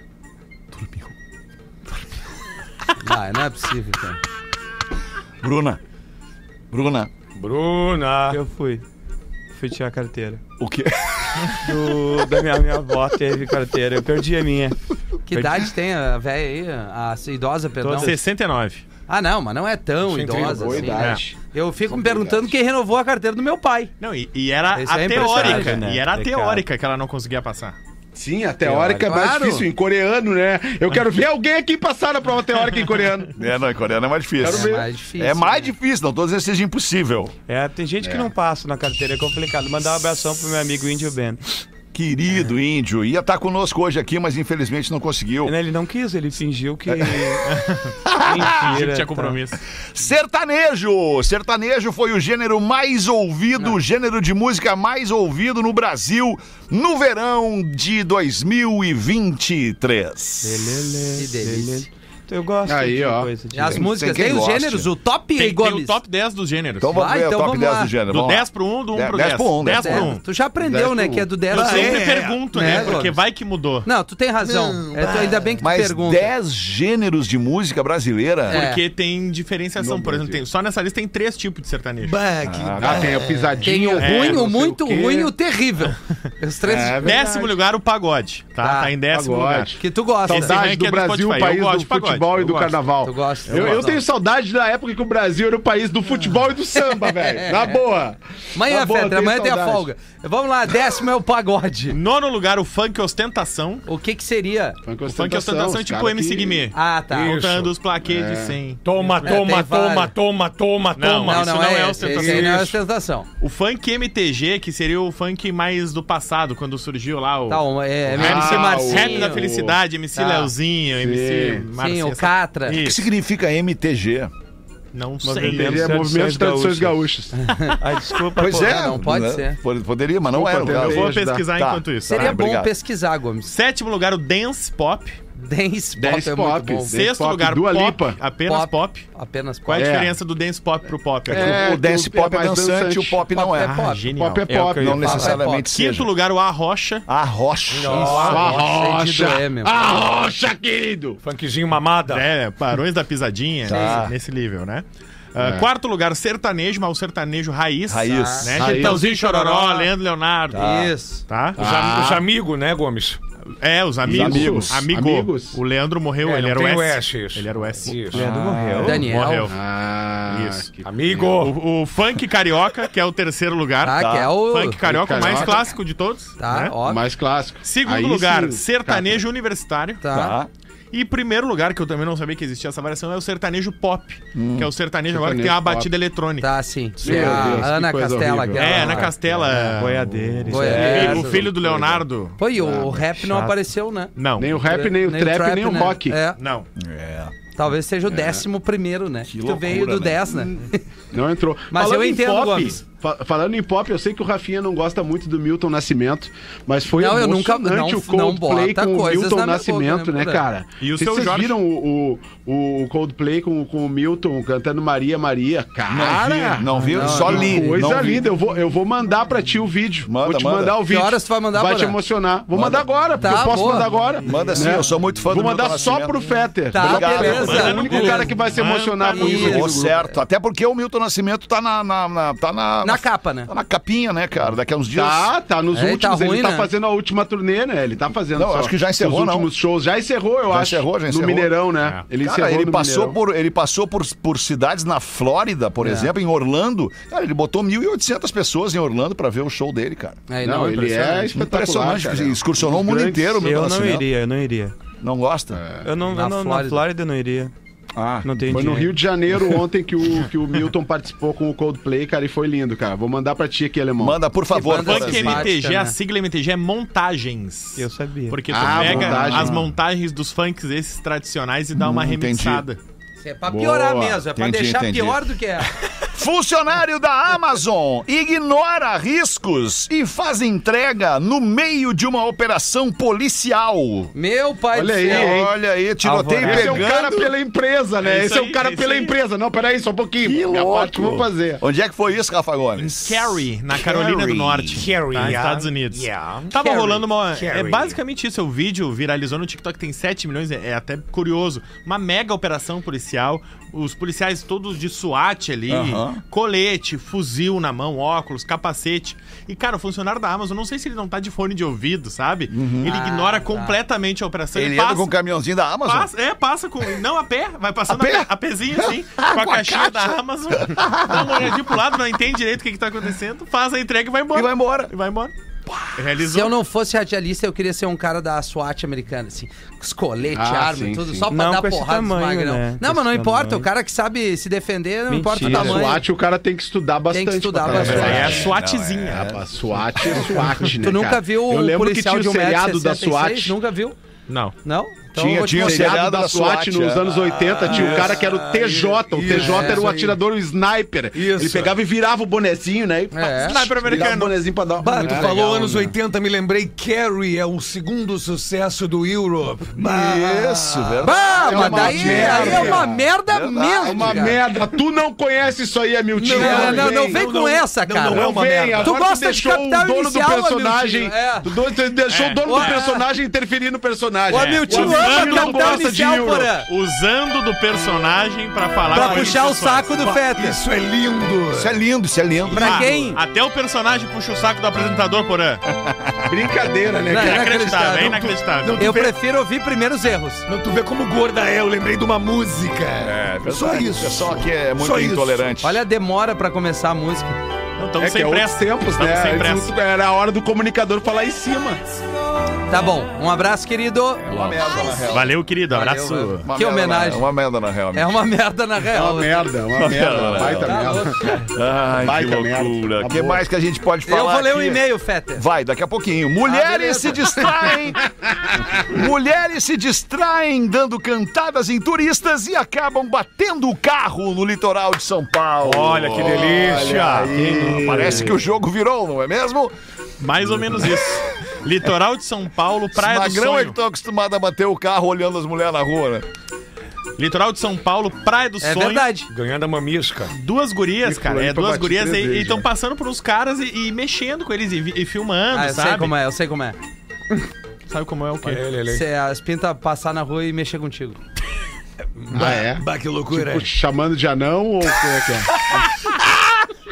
Ah, não é possível, cara. Bruna. Bruna. Bruna. eu fui. Fui tirar a carteira. O quê? Do, da minha, minha avó teve carteira. Eu perdi a minha. Que idade tem a velha aí? A idosa, perdão? sessenta e nove. Ah, não, mas não é tão Achei idosa incrível, boa assim. idade. né? Eu fico me perguntando quem renovou a carteira do meu pai. Não, e, e era Isso a é teórica. impressionante, né? E era a É teórica que ela não conseguia passar. Sim, a teórica é mais Claro. difícil, em coreano, né? Eu quero ver alguém aqui passar na prova teórica em coreano. É, não, em coreano é mais difícil. Quero É ver. mais difícil. É mais né? difícil, não tô dizendo que seja impossível. É, tem gente que não passa na carteira, é complicado. Mandar um abração pro meu amigo Índio Ben. Querido índio, ia estar conosco hoje aqui, mas infelizmente não conseguiu. Ele não quis, ele fingiu que. Achei Mentira. que tinha tá. compromisso. Sertanejo! Sertanejo foi o gênero mais ouvido, o gênero de música mais ouvido no Brasil no verão de dois mil e vinte e três. Lelele, Que delícia. lelele. Eu gosto Aí, de ó. coisa de... E as Tem- músicas, tem tem, quem os goste. gêneros, o top Tem, tem Gomes. o top dez dos gêneros. Então vamos Vai, ver então o top vamos dez lá. do gênero. Do vamos lá. dez pro um, do um dez pro dez dez. pro um, dez dez pro pro um. um. Tu já aprendeu, dez né, pro que é do dez Eu a sempre um. pergunto, Né, né? Porque Gomes? vai que mudou. Não, tu tem razão. É, tu- ainda bem que tu Mas pergunta. dez gêneros de música brasileira? É. Porque tem diferenciação. Por exemplo, tem, só nessa lista tem três tipos de sertanejo. Ah, tem a pisadinha. Tem o É, ruim, não o sei muito o quê. ruim e o terrível. Os três É, Décimo lugar, o pagode. Tá? Tá. Tá, em décimo Pagode. lugar. que tu gosta. Esse Saudade ranking do é do Brasil, Spotify. país Eu gosto do de pagode, futebol e eu do gosto. carnaval. Tu gosta? Eu, eu gosto. tenho saudade da época que o Brasil era o país do futebol e do samba, velho. Na boa. Amanhã, Na boa, Fetra, tenho amanhã tem a saudade. folga. Vamos lá, décimo é o pagode. Nono lugar, o funk ostentação. O que que seria? Funk O funk ostentação é os tipo cara M C que- Guimê. Ah, tá. Isso. Contando os plaquês de cem. Toma, É, toma, tem toma, vários. toma, toma, Não, toma. Não, isso não, não é, é esse ostentação. aí não é Isso. ostentação. O funk M T G, que seria o funk mais do passado, quando surgiu lá o... Tá, um, é, é o M C Ah, Marcinho. Rap da Felicidade, M C Tá. Leozinho, M C Marcinho. Sim, o essa- Catra. O que Isso, significa M T G? não sei. Movimento Ele é Movimento de Tradições Gaúchas. Ai, desculpa. Pois pô. é. não pode né? ser. Pod- Poderia, mas não Desculpa, era o Pedro, caso. Eu vou ajudar. pesquisar Tá. enquanto isso. Seria Ah, bom obrigado. pesquisar, Gomes. Sétimo lugar, o Dance Pop. Dance Pop Dance é Pop. muito bom. Dance Sexto Pop, lugar, Dua pop, Lipa. apenas pop. Apenas Qual é a pop. É. diferença do Dance Pop pro pop? aqui? É, O dance que é pop é mais dançante, dançante. o pop não Pop é. é pop. Genial. Pop é É o que pop. eu ia Não falar. necessariamente Quinto seja. lugar, o Arrocha. A rocha. Isso, A rocha. rocha. É, meu. A rocha, querido. Funkzinho mamada. É, Barões da Pisadinha, Tá. nesse, nesse nível, né? Ah, Quarto lugar, sertanejo, mas o sertanejo raiz. Raiz. Né? Raiz. Chitãozinho Chororó, Leandro Leonardo. Isso. Tá? Os, am- os amigos, né, Gomes? É, os amigos. amigos. Amigo. Amigos. O Leandro morreu, É, ele não era o tem S. o S, isso. Ele era o S. Isso. Leandro morreu. Daniel. Morreu. Ah, Isso. que- Amigo. O, o funk carioca, que é o terceiro lugar. Tá, que é o... Funk carioca, o mais Carioca. clássico de todos. Tá, né? ó. Mais clássico. Segundo Aí lugar, sim, sertanejo universitário. Tá. Tá. E primeiro lugar, que eu também não sabia que existia essa variação, é o sertanejo pop. Que é o sertanejo agora que tem a sertanejo pop. batida eletrônica. Tá, sim. Meu É a Deus, que Ana coisa Castela. horrível. aquela- É, Ana Castela. Boiadeira. Boia- É, É, o essa filho do Leonardo. Pô, e o rap não chato. apareceu, né? Não. Nem o rap, nem o trap, nem o né? rock. É, Não. É. talvez seja o décimo primeiro, né? Que tu loucura, veio do né? dez, né? Não entrou. Mas Falando eu em entendo, pop, Gomes. Fa- Falando em pop, eu sei que o Rafinha não gosta muito do Milton Nascimento, mas foi Não, eu nunca- emocionante não- o Coldplay não bota com o coisas Milton na minha Nascimento, boca, né, né, Porã? cara? E o Não sei seu se vocês Jorge? viram o, o, o Coldplay com, com o Milton cantando Maria, Maria? Cara, Não vi, Não, só não. li. coisa não vi. linda. Eu vou, eu vou mandar pra ti o vídeo. Manda, vou te manda. mandar o Que vídeo. horas tu vai mandar, Vai te Porã? emocionar. Vou Manda. mandar agora, porque Tá, eu posso boa. mandar agora. Manda sim, Né? eu sou muito fã Vou do Milton mandar só Nascimento. pro Fetter. Tá, Obrigado. beleza. É o no único grupo. cara que vai se Manda emocionar no com isso. grupo. Ô, certo. Até porque o Milton Nascimento tá na. na, na- tá na, Na capa, né? Tá na capinha, né, cara? Daqui a uns dias. Tá, tá nos É, últimos. tá ruim, ele tá né? fazendo a última turnê, né? Ele tá fazendo. Não, só acho que já encerrou, os não. últimos shows. Já encerrou, eu Já acho. encerrou, já encerrou. No Mineirão, né? Ele Cara, encerrou ele no passou, Mineirão. por, ele passou por, por cidades na Flórida, por É. exemplo, em Orlando. Cara, ele botou mil e oitocentas pessoas em Orlando pra ver o show dele, cara. É, Não, ele é espetacular, Impressionante. cara. Excursionou o mundo Grandes- inteiro, o Milton Eu não Nascimento. iria, eu não iria. Não gosta? Eu não, Na eu não- Flórida. na Flórida eu não iria. Ah, Não tenho Foi no dinheiro. Rio de Janeiro ontem que o, que o Milton participou com o Coldplay, cara, e foi lindo, cara. Vou mandar pra ti aqui, alemão. manda, por favor. banda Brasil. Funk M T G, né? a sigla M T G é montagens. Eu sabia. Porque tu Ah, pega montagem. as montagens dos funks esses tradicionais e dá uma Hum, entendi. remixada. É pra piorar Boa. mesmo, é pra Entendi, deixar entendi. pior do que é. Funcionário da Amazon ignora riscos e faz entrega no meio de uma operação policial. Meu pai Olha do aí, céu. hein? Olha aí, tiroteio Esse é o cara pegando. pela empresa, né? É isso Esse é aí, o cara é isso pela aí. empresa. Não, peraí, só um pouquinho. Que Minha louco. parte que eu vou fazer. Onde é que foi isso, Rafa Gomes? Cary, na Carolina Cary. do Norte, Cary, tá, yeah. Estados Unidos. Yeah. Tava Cary. rolando uma... É Cary. basicamente isso, o vídeo viralizou no TikTok, tem sete milhões, é, é até curioso. Uma mega operação policial, os policiais todos de SWAT ali, Aham. colete, fuzil na mão, óculos, capacete. E, cara, o funcionário da Amazon, não sei se ele não tá de fone de ouvido, sabe? Ele ignora completamente a operação. Ele passa, anda com o caminhãozinho da Amazon? Passa, é, passa com. Não, a pé, vai passando A pé? a, pé, a pezinho assim, com a caixinha da Amazon, dá uma olhadinha pro lado, não entende direito o que, que tá acontecendo, faz a entrega e vai embora. E vai embora. E vai embora. Se Realizou. eu não fosse radialista, eu queria ser um cara da SWAT americana, assim. Com os coletes, Ah, arma sim, e tudo, sim. só pra Não dar com esse porrada nos tamanho, magrão. né? Não, Com mas não esse importa, tamanho. o cara que sabe se defender, não importa o Mentira. tamanho. SWAT, o cara tem que estudar bastante. Tem que estudar pra bastante. trabalhar. É a SWATzinha. É, a SWAT é SWAT, né, Tu nunca cara? viu Eu um lembro que policial tinha de o um metro e seriado da sessenta e seis? SWAT. Nunca viu? Não. Não? Então Tinha- eu vou te tinha o mostrar. seriado seriado da, da SWAT, SWAT, nos é. anos oitenta, tinha um cara que era o T J. O T J era o atirador, o sniper. Ele pegava e virava o bonezinho, né? E pá, É. Sniper virava americano. o bonezinho pra dar Bah, Muito tu falou legal, anos né? oitenta, me lembrei. Carrie é o segundo sucesso do Europe. Isso, verdade. Bah, É mas uma daí merda. aí é uma merda Verdade. mesmo. É uma cara. merda. Tu não conhece isso aí, Hamilton. Não, não, não vem vem. com essa, cara. não é uma vem, merda. agora Tu gosta de deixou Capital o dono Inicial, do personagem. Hamilton, é. Tu do- tu deixou É. o dono Ué. do personagem interferir no personagem. O Hamilton O ama Hamilton não Capital gosta de Inicial, Euro. Porã. Usando do personagem pra falar Pra com puxar o as pessoas. saco do Fetter. Isso é lindo. Isso é lindo, isso é lindo. Pra Ah, quem? Até o personagem puxa o saco do apresentador, Porã. Brincadeira, né, Não, cara? é Inacreditável, é inacreditável. inacreditável. Eu prefiro ouvir primeiro os erros. Não, tu vê como gorda é, eu lembrei de uma música. É, Só verdade. isso. O pessoal aqui é muito Só isso. intolerante. Olha a demora pra começar a música. Não, estamos É que sem é outros pressa. tempos, Estamos né? sem pressa. Antes Era a hora do comunicador falar em cima. Tá bom, um abraço, querido. Uma merda, na real. Valeu, querido. Abraço. Valeu, Uma que merda, homenagem. na- Uma merda, na real. É uma merda na É real. uma merda, uma merda. Uma baita Tá merda. louco, cara. Ai, Baita que merda. loucura. Tá O que boa. mais que a gente pode falar Eu vou ler um aqui? e-mail, Fetter. Vai, daqui a pouquinho. Mulheres beleza. se distraem. Mulheres se distraem dando cantadas em turistas e acabam batendo o carro no litoral de São Paulo. Olha que delícia. Aí. Parece que o jogo virou, não é mesmo? Mais ou menos isso. Litoral de São Paulo, Praia do Magrão é Sonho. que estão acostumados a bater o carro olhando as mulheres na rua, né? Litoral de São Paulo, Praia do É Sonho. verdade. Ganhando a mamisca. Duas gurias, E cara. fulano É pra duas bater gurias três e vezes, estão né? passando por uns caras e, e mexendo com eles e, vi- e filmando, Ah, eu sabe? sei como é, eu sei como é. Sabe como é o quê? Olha ele, ele. Se as pintas passar na rua e mexer contigo. Ah, é? Bah, que loucura. Tipo, chamando de anão ou o que é que é?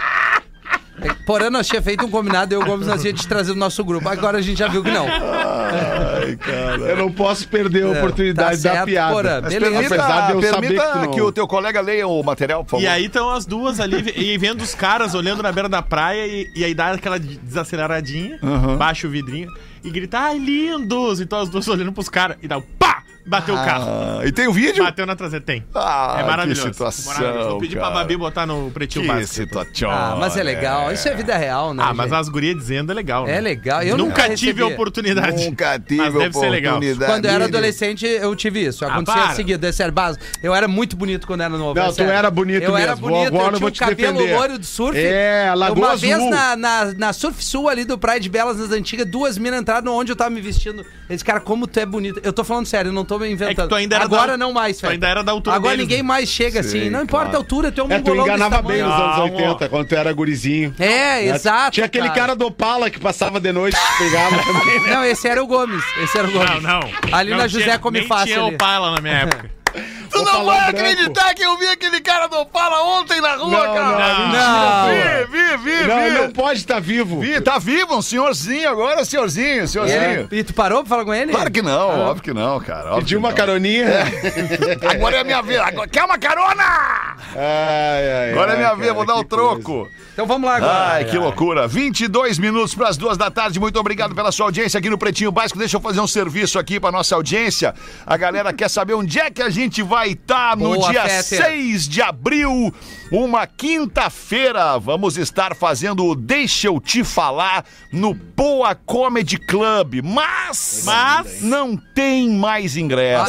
Porém, nós tinha feito um combinado, eu e o Gomes, nós ia te trazer no nosso grupo. Agora a gente já viu que não. Ai, cara. Eu não posso perder a oportunidade tá da certo, piada. Porã. Mas Beleza. permita, Apesar de eu saber permita que tu não- que o teu colega leia o material, por favor. E aí estão as duas ali ve- e vendo os caras olhando na beira da praia e, e aí dá aquela desaceleradinha, baixa o vidrinho e grita, ai, lindos! Então as duas olhando pros caras e dá um pá! bateu o carro. Ah, e tem o vídeo? Bateu na traseira, tem. Ah, é maravilhoso. que situação, maravilhoso. Vou pedir cara. pra Babi botar no Pretinho Que Básico. situação. Ah, mas é legal. Isso é vida real, né? Ah, mas gente? as gurias dizendo é legal. É né? legal. Eu nunca nunca tive a recebi. oportunidade. Nunca tive Mas deve ser legal. oportunidade. Quando eu era adolescente, eu tive isso. Acontecia para. o seguinte, desse base. Eu era muito bonito quando era novo. Não, é tu sério. era bonito Eu era mesmo. bonito, Agora eu eu tinha vou o te cabelo defender. loiro de surf. É, Lagoa Uma Azul. vez na, na, na Surf Sul ali do Praia de Belas, nas antigas, duas minas entraram onde eu tava me vestindo. Eles disseram, cara, como tu é bonito. Eu tô falando sério, eu não tô me inventando. É que tu ainda era Agora da- não mais, tu velho. ainda era da altura Agora deles, ninguém né? mais chega Sim, assim. Não importa claro. a altura, tu é um É, tu mongolão desse enganava bem tamanho. nos anos Não, oitenta, quando tu era gurizinho. É, exato. Tinha aquele cara do Opala que passava de noite e pegava também, né? Não, esse era o Gomes. Esse era o Gomes. Não, não. Ali Não na tinha- José Come nem Fácil. tinha ali. Opala na minha época. Tu não Opala vai branco. acreditar que eu vi aquele cara do Opala ontem na rua, Não, cara. não, Não. Vi, vi, vi, Não, vi. não pode estar vivo. Vi, tá vivo, um senhorzinho agora, senhorzinho, senhorzinho. É. E tu parou pra falar com ele? Claro que não, óbvio que não, cara. óbvio Pediu que uma não. caroninha. Agora é a minha vez. Agora, quer uma carona? Ai, ai, Agora é ai, minha vez, cara, vou dar que o troco. Então vamos lá agora. Ai, que loucura. vinte e dois minutos para as duas da tarde. Muito obrigado pela sua audiência aqui no Pretinho Básico. Deixa eu fazer um serviço aqui para nossa audiência. A galera quer saber onde é que a gente vai estar no Boa, dia Fetter. seis de abril, uma quinta-feira. Vamos estar fazendo o Deixa Eu Te Falar no Poa Comedy Club. Mas, Mas- não tem mais ingresso.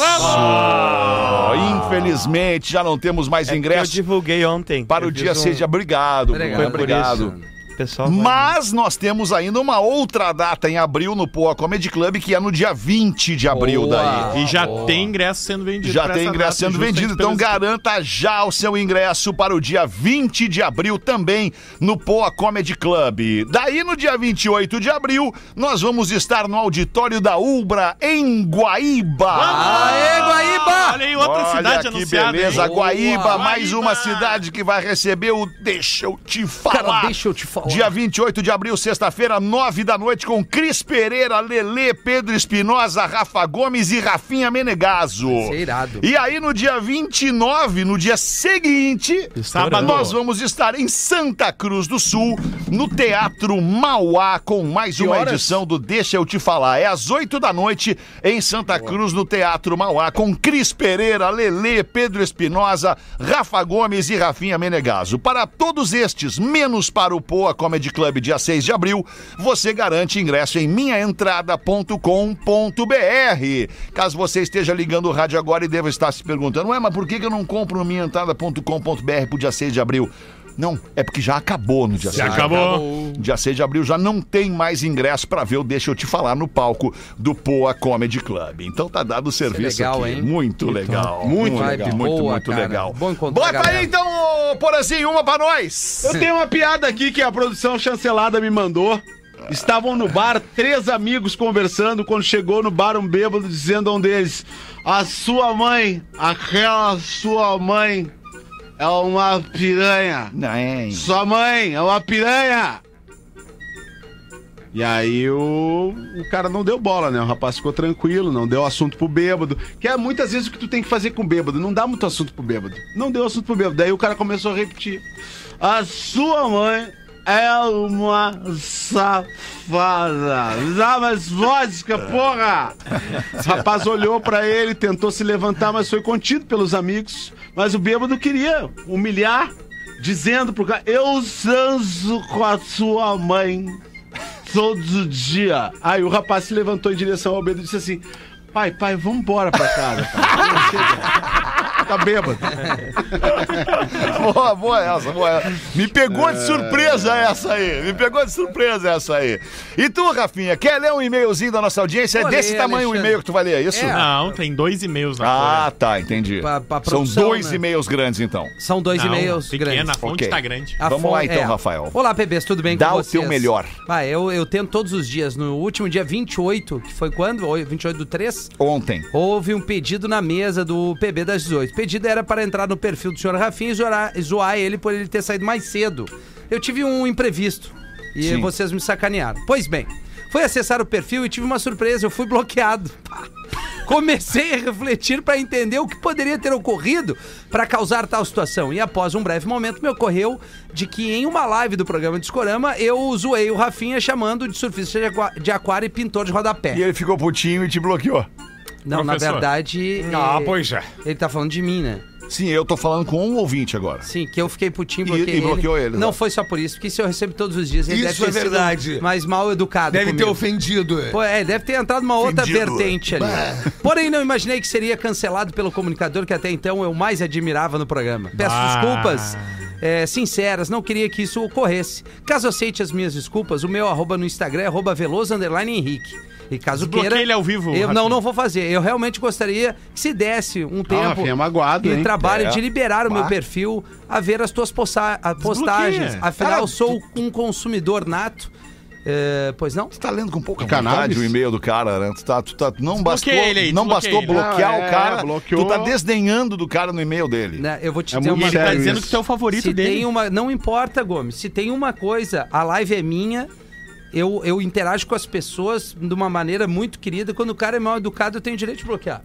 Infelizmente, já não temos mais Eu ingresso divulguei ontem. para Eu o fiz dia um- seis de abril. Obrigado, Obrigado. Bruno, Por obrigado. isso, pessoal, vai- Mas nós temos ainda uma outra data em abril no Poa Comedy Club, que é no dia vinte de abril Boa. daí. E já boa. tem ingresso sendo vendido. Já pra tem essa ingresso data, sendo justamente vendido, então pelo- garanta já o seu ingresso para o dia vinte de abril também no Poa Comedy Club. Daí no dia vinte e oito de abril, nós vamos estar no auditório da Ubra em Guaíba. Aê, Guaíba! Olha aí, outra Olha cidade que anunciada. beleza, hein? Guaíba, Boa. mais uma Guaíba. cidade que vai receber o Deixa Eu Te Falar. Cara, deixa eu te falar. Dia vinte e oito de abril, sexta-feira, nove da noite, com Cris Pereira, Lelê, Pedro Espinosa, Rafa Gomes e Rafinha Menegaso. Isso é irado. E aí, no dia vinte e nove, no dia seguinte, Sábado. nós vamos estar em Santa Cruz do Sul, no Teatro Mauá, com mais uma horas? edição do Deixa Eu Te Falar. É às oito da noite, em Santa Cruz, no Teatro Mauá, com Cris Pereira, Lelê, Pedro Espinosa, Rafa Gomes e Rafinha Menegaso. Para todos estes, menos para o Poa Comedy Club, dia seis de abril, você garante ingresso em minha entrada ponto com ponto b r. Caso você esteja ligando o rádio agora e deva estar se perguntando, ué, mas por que que eu não compro no minha entrada ponto com ponto b r pro dia seis de abril? Não, é porque já acabou no dia Já seis. acabou. Dia seis de abril já não tem mais ingresso pra ver o Deixa Eu Te Falar no palco do Poa Comedy Club. Então tá dado o serviço legal, aqui. hein? Muito legal. Muito muito, legal. muito, Boa, muito cara. legal. Bom encontrar a Bota galera. aí então, ô, Porazinho, uma pra nós. Eu tenho uma piada aqui que a produção chancelada me mandou. Estavam no bar, três amigos conversando, quando chegou no bar um bêbado dizendo a um deles: a sua mãe, aquela sua mãe é uma piranha. Não, Sua mãe é uma piranha. E aí o, o cara não deu bola, né? O rapaz ficou tranquilo, não deu assunto pro bêbado. Que é muitas vezes o que tu tem que fazer com o bêbado. Não dá muito assunto pro bêbado. Não deu assunto pro bêbado. Daí o cara começou a repetir: a sua mãe é uma safada. Dá mais vodka, porra! O rapaz olhou pra ele, tentou se levantar, mas foi contido pelos amigos. Mas o bêbado queria humilhar, dizendo pro cara: eu transo com a sua mãe todo dia. Aí o rapaz se levantou em direção ao bêbado e disse assim: pai, pai, vamos embora pra casa, pai. Chega. Tá bêbado. Boa, boa essa, boa essa. Me pegou de surpresa essa aí. Me pegou de surpresa essa aí. E tu, Rafinha, quer ler um e-mailzinho da nossa audiência? Vou É desse ler, tamanho o Alexandre. e-mail que tu vai ler, é isso? É. Não, tem dois e-mails na Ah, folha. tá, entendi. Pra- pra São produção, dois né? e-mails grandes, então. São dois Não, e-mails pequena, grandes. a fonte Ok. tá grande. A Vamos lá, fon- então, Rafael. Olá, bebês, tudo bem Dá com o vocês? teu melhor. Vai, eu, eu tento todos os dias. No último dia vinte e oito, que foi quando? Oi, vinte e oito do três? Ontem. Houve um pedido na mesa do P B das dezoito. O pedido era para entrar no perfil do senhor Rafinha e zoar, zoar ele por ele ter saído mais cedo. Eu tive um imprevisto e Sim. vocês me sacanearam. Pois bem, fui acessar o perfil e tive uma surpresa, eu fui bloqueado. Comecei a refletir para entender o que poderia ter ocorrido para causar tal situação. E após um breve momento me ocorreu de que em uma live do programa Discorama eu zoei o Rafinha chamando de surfista de aqua- de aquário e pintor de rodapé. E ele ficou putinho e te bloqueou. Não, na Professor. verdade... Ah, eh, pois é. Ele tá falando de mim, né? Sim, eu tô falando com um ouvinte agora. Sim, que eu fiquei putinho, E- bloqueei e bloqueou ele, Não né? foi só por isso, porque isso eu recebo todos os dias. Ele Isso deve ter é verdade. sido mais mal educado Deve ter comigo. ofendido. Pô, é, deve ter entrado uma outra Ofendido. vertente ali. Porém, não imaginei que seria cancelado pelo comunicador que até então eu mais admirava no programa. Peço Ah. desculpas é, sinceras, não queria que isso ocorresse. Caso aceite as minhas desculpas, o meu arroba no Instagram é arroba veloso underline Henrique. E caso Desbloqueia queira... ele ao vivo, Eu, Rafinha. não, não vou fazer. Eu realmente gostaria que se desse um tempo Rafinha é magoado, de hein? trabalho É. de liberar o meu Bah. perfil a ver as tuas posta- a- postagens. Desbloqueia. Afinal, Cara, eu sou um consumidor nato. É, pois não? Tu tá lendo com pouca Cannabis? vontade o e-mail do cara, né? Tu, tá, tu, tá, tu não bastou, ele aí, não desbloqueia bastou ele. bloquear Ah, o é, cara, bloqueou. tu tá desdenhando do cara no e-mail dele. Né, eu vou te É dizer muito uma E ele tá sério dizendo isso. que tu é o favorito Se dele. tem uma. Não importa, Gomes. Se tem uma coisa, a live é minha. Eu, eu interajo com as pessoas de uma maneira muito querida. Quando o cara é mal educado, eu tenho direito de bloquear.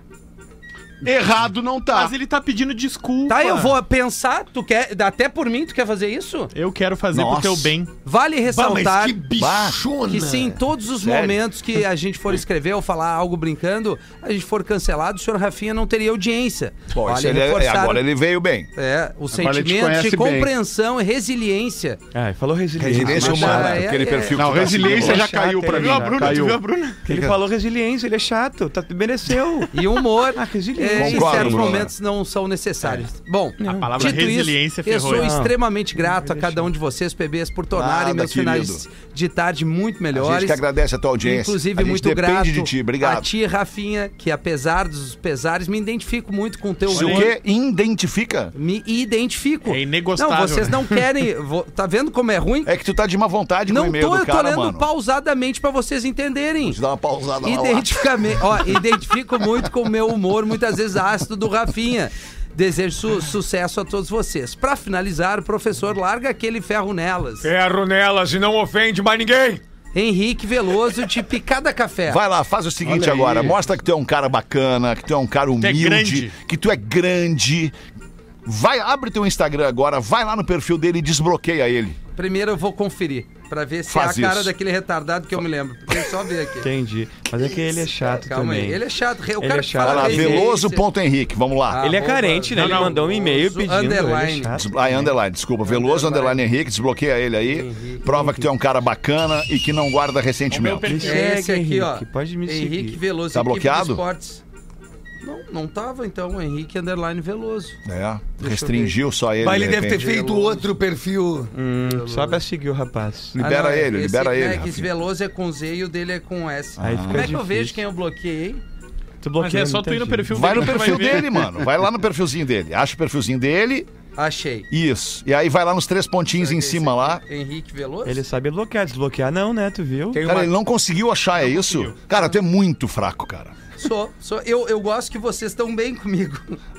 Errado não tá. Mas ele tá pedindo desculpa. Tá, eu vou pensar. Tu quer. Até por mim, tu quer fazer isso? Eu quero fazer Nossa. pro teu bem. Vale ressaltar bichona. que se em todos os Sério? momentos que a gente for escrever ou falar algo brincando, a gente for cancelado, o senhor Rafinha não teria audiência. Bom, Vale isso ele é- reforçar agora ele veio bem. é, o Agora ele te sentimento conhece de bem. compreensão e resiliência. Ah, ele falou resiliência. Resiliência mas humana, é- aquele é- perfil que Não, tu tá resiliência seguindo. já Chato, caiu pra hein? mim. Viu a já Bruna, tu caiu. viu a Bruna? Ele falou resiliência, ele é chato. Tá, mereceu. E humor, Ah, resiliência. é, em Concordo, certos Bruna. momentos não são necessários. Bom, A palavra dito resiliência isso, eu ferrou. sou ele. extremamente grato a cada um de vocês, P Bs, por tornarem Nada, meus finais querido. de tarde muito A melhores. gente que agradece a tua audiência. Inclusive, a gente muito depende grato de ti, obrigado. a ti, Rafinha, que apesar dos pesares, me identifico muito com o teu Se o humor. quê? Identifica? Me identifico. É inegostável, Não, vocês né? não querem... vou- tá vendo como é ruim? É que tu tá de má vontade com o Não e-mail tô, do eu tô cara, lendo mano. pausadamente pra vocês entenderem. Vou te dar uma pausada lá. lá. Identificamente, ó, identifico muito com o meu humor, muitas vezes ácido do Rafinha. Desejo su- sucesso a todos vocês. Pra finalizar, o professor larga aquele ferro nelas. Ferro nelas e não ofende mais ninguém. Henrique Veloso de Picada Café. Vai lá, faz o seguinte Olha aí. agora. Mostra que tu é um cara bacana, que tu é um cara é humilde, grande. que tu é grande. Vai, abre teu Instagram agora, vai lá no perfil dele e desbloqueia ele. Primeiro eu vou conferir, pra ver se Faz é a cara isso. daquele retardado que eu me lembro. Tem que só ver aqui. Entendi. Mas é que ele é chato Calma também. aí, ele é chato. O Ele cara é que chato. fala Vai lá, resiliência- veloso.henrique, vamos lá. Ele é Arroba- carente, né? Não, Ele não, mandou um e-mail Veloso pedindo. Ele é underline. chato. Ah, underline, desculpa. Veloso underline Henrique, desbloqueia ele aí. Henrique. Prova que tu é um cara bacana e que não guarda ressentimento. Me É segue, esse aqui, ó. Henrique. Pode me Henrique seguir. Veloso. Tá equipe bloqueado? de esportes. Não, não tava então. Henrique Underline Veloso. É, eu restringiu só ele. Mas ele de deve ter repente. feito outro perfil. Hum, só pra seguir o rapaz. Libera Ah, não, ele, esse, libera né, ele. que esse Rafinha. Veloso é com Z e o dele é com S. Aí fica Como é que eu difícil. vejo quem eu bloqueei? Tu Mas bloqueia é só muita tu ir no gente. perfil Vai dele no que tu perfil vai ver. dele, mano. Vai lá no perfilzinho dele. Acha o perfilzinho dele. Achei. Isso. E aí vai lá nos três pontinhos em Esse cima lá. aqui, Henrique Veloso? Ele sabe bloquear. Desbloquear não, né? Tu viu? Tem Cara, uma... ele não conseguiu achar, é isso? Cara, tu é muito fraco, cara. Sou, sou. Eu, eu gosto que vocês estão bem comigo.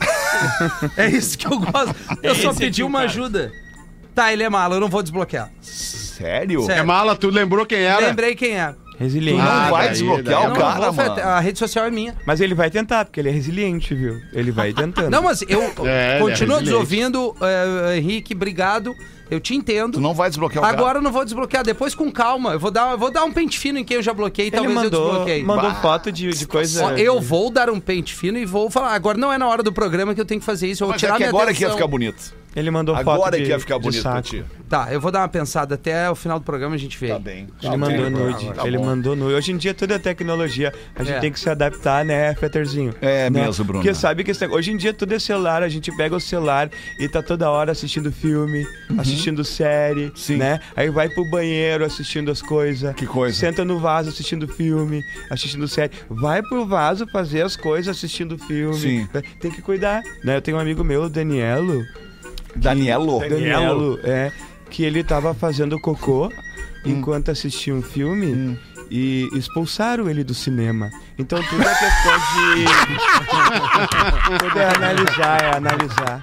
É isso que eu gosto. Eu só Esse pedi aqui, uma cara. ajuda. Tá, ele é malo, eu não vou desbloquear. Sério? Sério. É mala, tu lembrou quem era? Lembrei quem é. Resiliente. Tu não Ah, vai daí, desbloquear daí. Eu o não cara, vou mano. afetar- A rede social é minha. Mas ele vai tentar, porque ele é resiliente, viu? Ele vai tentando. Não, mas eu É, continuo ele é desouvindo, eh, Henrique, obrigado. Eu te entendo. Tu não vai desbloquear o cara. Agora eu não vou desbloquear, depois com calma. Eu vou dar, eu vou dar um pente fino em quem eu já bloqueei, Ele talvez eu mandou, desbloqueei. mandou Bah, foto de, de coisa... Ó, eu vou dar um pente fino e vou falar. Agora não é na hora do programa que eu tenho que fazer isso. Eu vou Mas tirar é que minha agora que ia atenção. ficar bonito. Ele mandou foto Agora de, que ia ficar de bonito pra saco. ti. Tá, eu vou dar uma pensada até o final do programa a gente vê. Tá bem. Ele Tá mandou bem. nude. Tá ele bom. mandou nude. Hoje em dia tudo é tecnologia. A gente É. tem que se adaptar, né, Feterzinho? É Né? mesmo, Bruno. Porque sabe que esse negócio- hoje em dia tudo é celular. A gente pega o celular e tá toda hora assistindo filme, assistindo série, Sim. né? Aí vai pro banheiro assistindo as coisas. Que coisa? Senta no vaso assistindo filme, assistindo série. Vai pro vaso fazer as coisas assistindo filme. Sim. Tem que cuidar. Né? Eu tenho um amigo meu, o Danielo. Danielo. Danielo, é, que ele tava fazendo cocô Hum. enquanto assistia um filme e expulsaram ele do cinema. Então tudo é questão de... tudo é analisar, é analisar.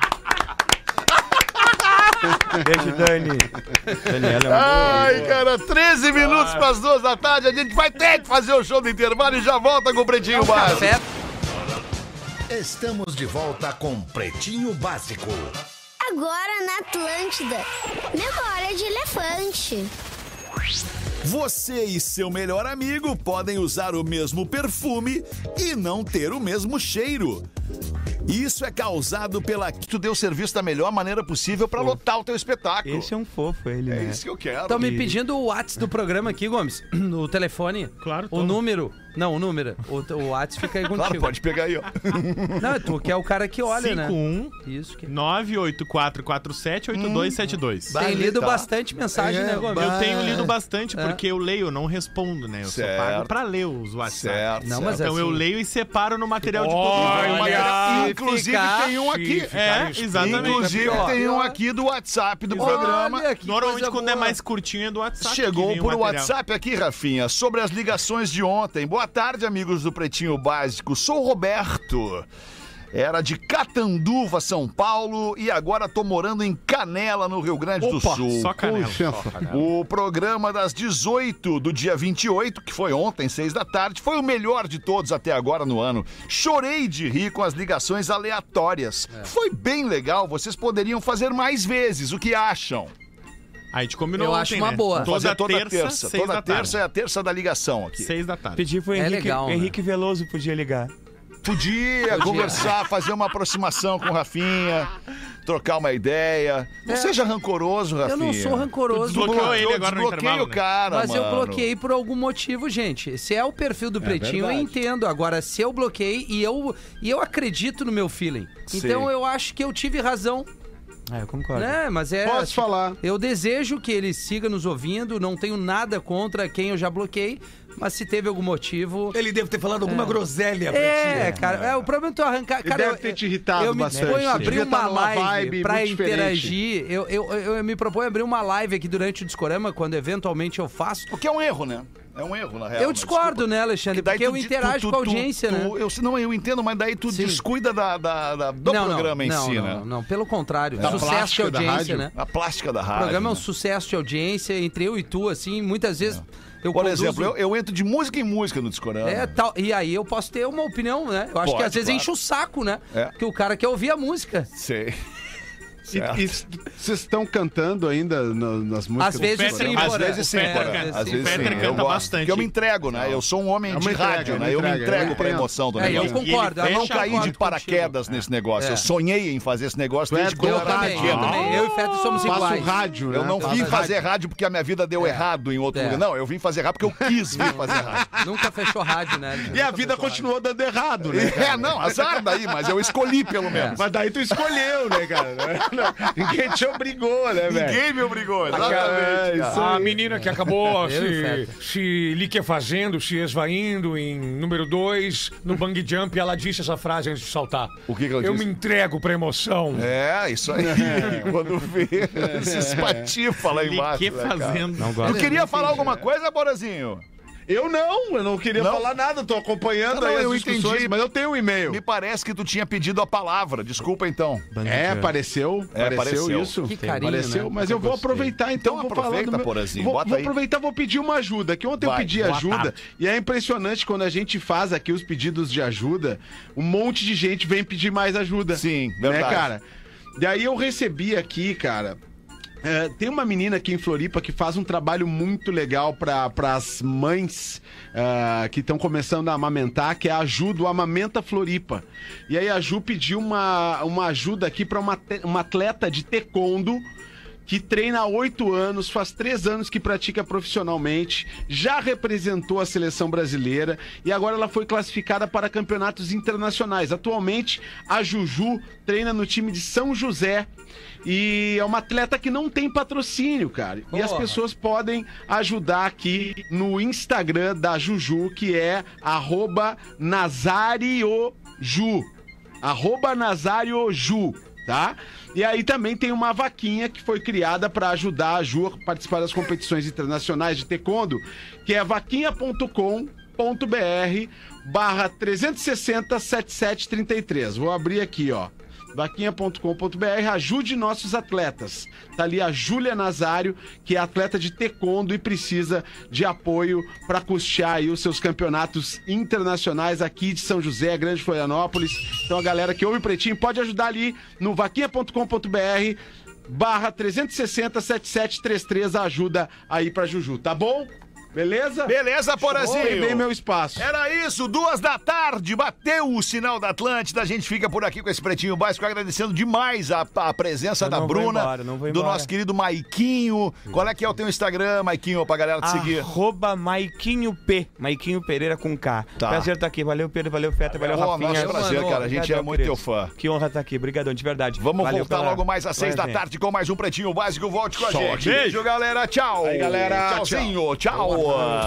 Beijo, Dani. Daniela é uma... Ai, cara, treze minutos para as duas da tarde. A gente vai ter que fazer o show do intervalo e já volta com o Pretinho Básico. Café. Estamos de volta com Pretinho Básico. Agora na Atlântida. Memória de elefante. Você e seu melhor amigo podem usar o mesmo perfume e não ter o mesmo cheiro. Isso é causado pela... Tu deu serviço da melhor maneira possível pra lotar o teu espetáculo. Esse é um fofo, ele, É né? isso que eu quero. Estão me pedindo o WhatsApp do programa aqui, Gomes. O telefone. Claro, O tô. número. Não, o número. O, o WhatsApp fica aí contigo. Claro, pode pegar aí, ó. Não, é tu que é o cara que olha, né? cinco um Isso que... nove oito quatro quatro sete oito dois sete dois. Tem lido tá. bastante mensagem, É, né, Gomes? ba- Eu tenho lido bastante É. porque eu leio, eu não respondo, né? Eu sou Certo. pago pra ler os WhatsApp. Certo, Não, certo. mas Então assim- eu leio e separo no material de Olha! todo mundo. Olha! Inclusive ficar- tem um aqui. É, exatamente. Inclusive Ó, tem um ó. aqui do WhatsApp do programa. Olha, que Normalmente coisa quando é boa. mais curtinho é do WhatsApp. que Chegou vem o por material. WhatsApp aqui, Rafinha, sobre as ligações de ontem. Boa tarde, amigos do Pretinho Básico. Sou o Roberto. Era de Catanduva, São Paulo, e agora tô morando em Canela, no Rio Grande do Opa, Sul. Só canela. O programa das dezoito do dia vinte e oito, que foi ontem, seis da tarde, foi o melhor de todos até agora no ano. Chorei de rir com as ligações aleatórias. Foi bem legal, vocês poderiam fazer mais vezes. O que acham? A gente combinou Eu ontem, acho uma né? boa. Vamos fazer Toda, toda terça, terça. seis Toda da terça é tarde. a terça da ligação aqui. Seis da tarde. Pedi pro É Henrique, legal, né? Henrique Veloso podia ligar. Podia conversar, fazer uma aproximação com o Rafinha, trocar uma ideia. Não É. seja rancoroso, Rafinha. Eu não sou rancoroso. Tu desbloqueou ele Eu agora no desbloqueei intervalo, o né? cara, Mas eu mano. bloqueei por algum motivo, gente. Se é o perfil do Pretinho, eu verdade. entendo. Agora, se eu bloqueei e eu, e eu acredito no meu feeling. Então Sim. eu acho que eu tive razão. Ah, eu concordo. Né? Mas é. Posso falar? Eu desejo que ele siga nos ouvindo, não tenho nada contra quem eu já bloqueei, mas se teve algum motivo. Ele deve ter falado alguma groselha pra É, ti. cara, é, o problema é tu arrancar. Cara, deve eu- ter te irritado eu me bastante. disponho a Você abrir devia uma tá numa live vibe pra muito diferente. interagir. Eu, eu, eu, eu me proponho abrir uma live aqui durante o Discorama, quando eventualmente eu faço. O que é um erro, né? É um erro, na real. Eu mas discordo, desculpa. né, Alexandre? daí Porque eu tu- interajo tu- com a tu- audiência, tu- né? Eu, não, eu entendo, mas daí tu Sim. descuida da, da- da- do não, programa não, em não, si, não, né? não, não, pelo contrário. Da Sucesso de plástica da audiência, rádio. né? A plástica da O rádio. programa é um né? sucesso de audiência entre eu e tu, assim, muitas vezes eu Por conduzo- exemplo, eu, eu entro de música em música no Discorama. É, tal, e aí eu posso ter uma opinião, né? Eu acho Pode, que às vezes claro. enche o saco, né? É. Que o cara quer ouvir a música. Sei. E e vocês estão cantando ainda no- nas músicas? Às vezes do sim, programa? Às Porã. vezes sim, É, Porã. às vezes Às sim. vezes O sim. Peter Eu canta gosto. bastante. Porque eu me entrego, né? Eu sou um homem É uma de entrega, rádio, é uma né? Eu me entrega, entrego eu pra entendo. emoção do É, eu negócio. concordo. E ele Eu não fecha- caí de concordo paraquedas nesse negócio. É. Eu sonhei em fazer esse negócio Tu é desde quando do eu era também, eu pequeno. também. Eu e o Feto somos Faço iguais. rádio, né? Eu não Faço vim rádio. fazer rádio porque a minha vida deu errado em outro É. lugar. Não, eu vim fazer rádio porque eu quis vir fazer rádio. Nunca fechou rádio, né? E a vida continuou dando errado, né? É, não, azar daí, mas eu escolhi pelo menos. Mas daí tu escolheu, né, cara? Não, ninguém te obrigou, né, velho? Ninguém me obrigou, É, exatamente. isso cara. A menina que acabou Eu e se, Feta. se liquefazendo, se esvaindo em número dois no bang jump, ela disse essa frase antes de saltar. O que que ela Eu disse? me entrego pra emoção. É, isso aí. Quando vê esses patifa lá embaixo. Que né, cara? fazendo. Não Tu gosto. queria falar alguma coisa, Borazinho? Eu não, eu não queria Não? falar nada, tô acompanhando Não, aí eu as discussões, entendi. mas eu tenho um e-mail. Me parece que tu tinha pedido a palavra. Desculpa, então. É, apareceu, É, apareceu apareceu. isso. Que carinho, Apareceu, né? mas eu vou aproveitar então, Então vou falar aproveita, do meu... Porazinho, vou, bota vou aí. aproveitar, vou pedir uma ajuda, que ontem Vai, eu pedi boa ajuda tarde. e é impressionante quando a gente faz aqui os pedidos de ajuda, um monte de gente vem pedir mais ajuda. Sim, né, verdade. cara? E aí eu recebi aqui, cara, é, tem uma menina aqui em Floripa que faz um trabalho muito legal para as mães ah, que estão começando a amamentar, que é a Ju do Amamenta Floripa. E aí a Ju pediu uma, uma ajuda aqui para uma, te- uma atleta de taekwondo que treina há oito anos, faz três anos que pratica profissionalmente, já representou a seleção brasileira e agora ela foi classificada para campeonatos internacionais. Atualmente, a Juju treina no time de São José e é uma atleta que não tem patrocínio, cara. E as Porra. pessoas podem ajudar aqui no Instagram da Juju, que é arroba nazarioju. Arroba nazarioju, tá? E aí também tem uma vaquinha que foi criada para ajudar a Ju a participar das competições internacionais de taekwondo, que é vaquinha.com.br barra trezentos e sessenta, setenta e sete trinta e três. Vou abrir aqui, ó. vaquinha.com.br, ajude nossos atletas. Tá ali a Júlia Nazário, que é atleta de taekwondo e precisa de apoio para custear aí os seus campeonatos internacionais aqui de São José, Grande Florianópolis. Então a galera que ouve o Pretinho pode ajudar ali no vaquinha.com.br barra trezentos e sessenta, setenta e sete trinta e três, ajuda aí pra Juju, tá bom? Beleza? Beleza, Porazinho? Foi bem meu espaço. Era isso, duas da tarde, bateu o sinal da Atlântida, a gente fica por aqui com esse Pretinho Básico, agradecendo demais a, a presença Eu da não vou Bruna, embora, não vou do embora. nosso querido Maiquinho. Qual é que é o teu Instagram, Maiquinho, pra galera te seguir? Arroba Maiquinho P. Maiquinho Pereira com K. Tá. Prazer estar aqui. Valeu, Pedro. Valeu, Feta. Valeu, Pô, Rafinha. nosso prazer, Mano, cara, a gente é obrigadão, muito querido. teu fã. Que honra estar aqui. Obrigadão, de verdade. Vamos Valeu voltar pela- logo mais às seis da Prazer. tarde com mais um Pretinho Básico. Volte com a Só gente. aqui. Beijo, galera. Tchau. Aí, galera. Tchauzinho. Tchau.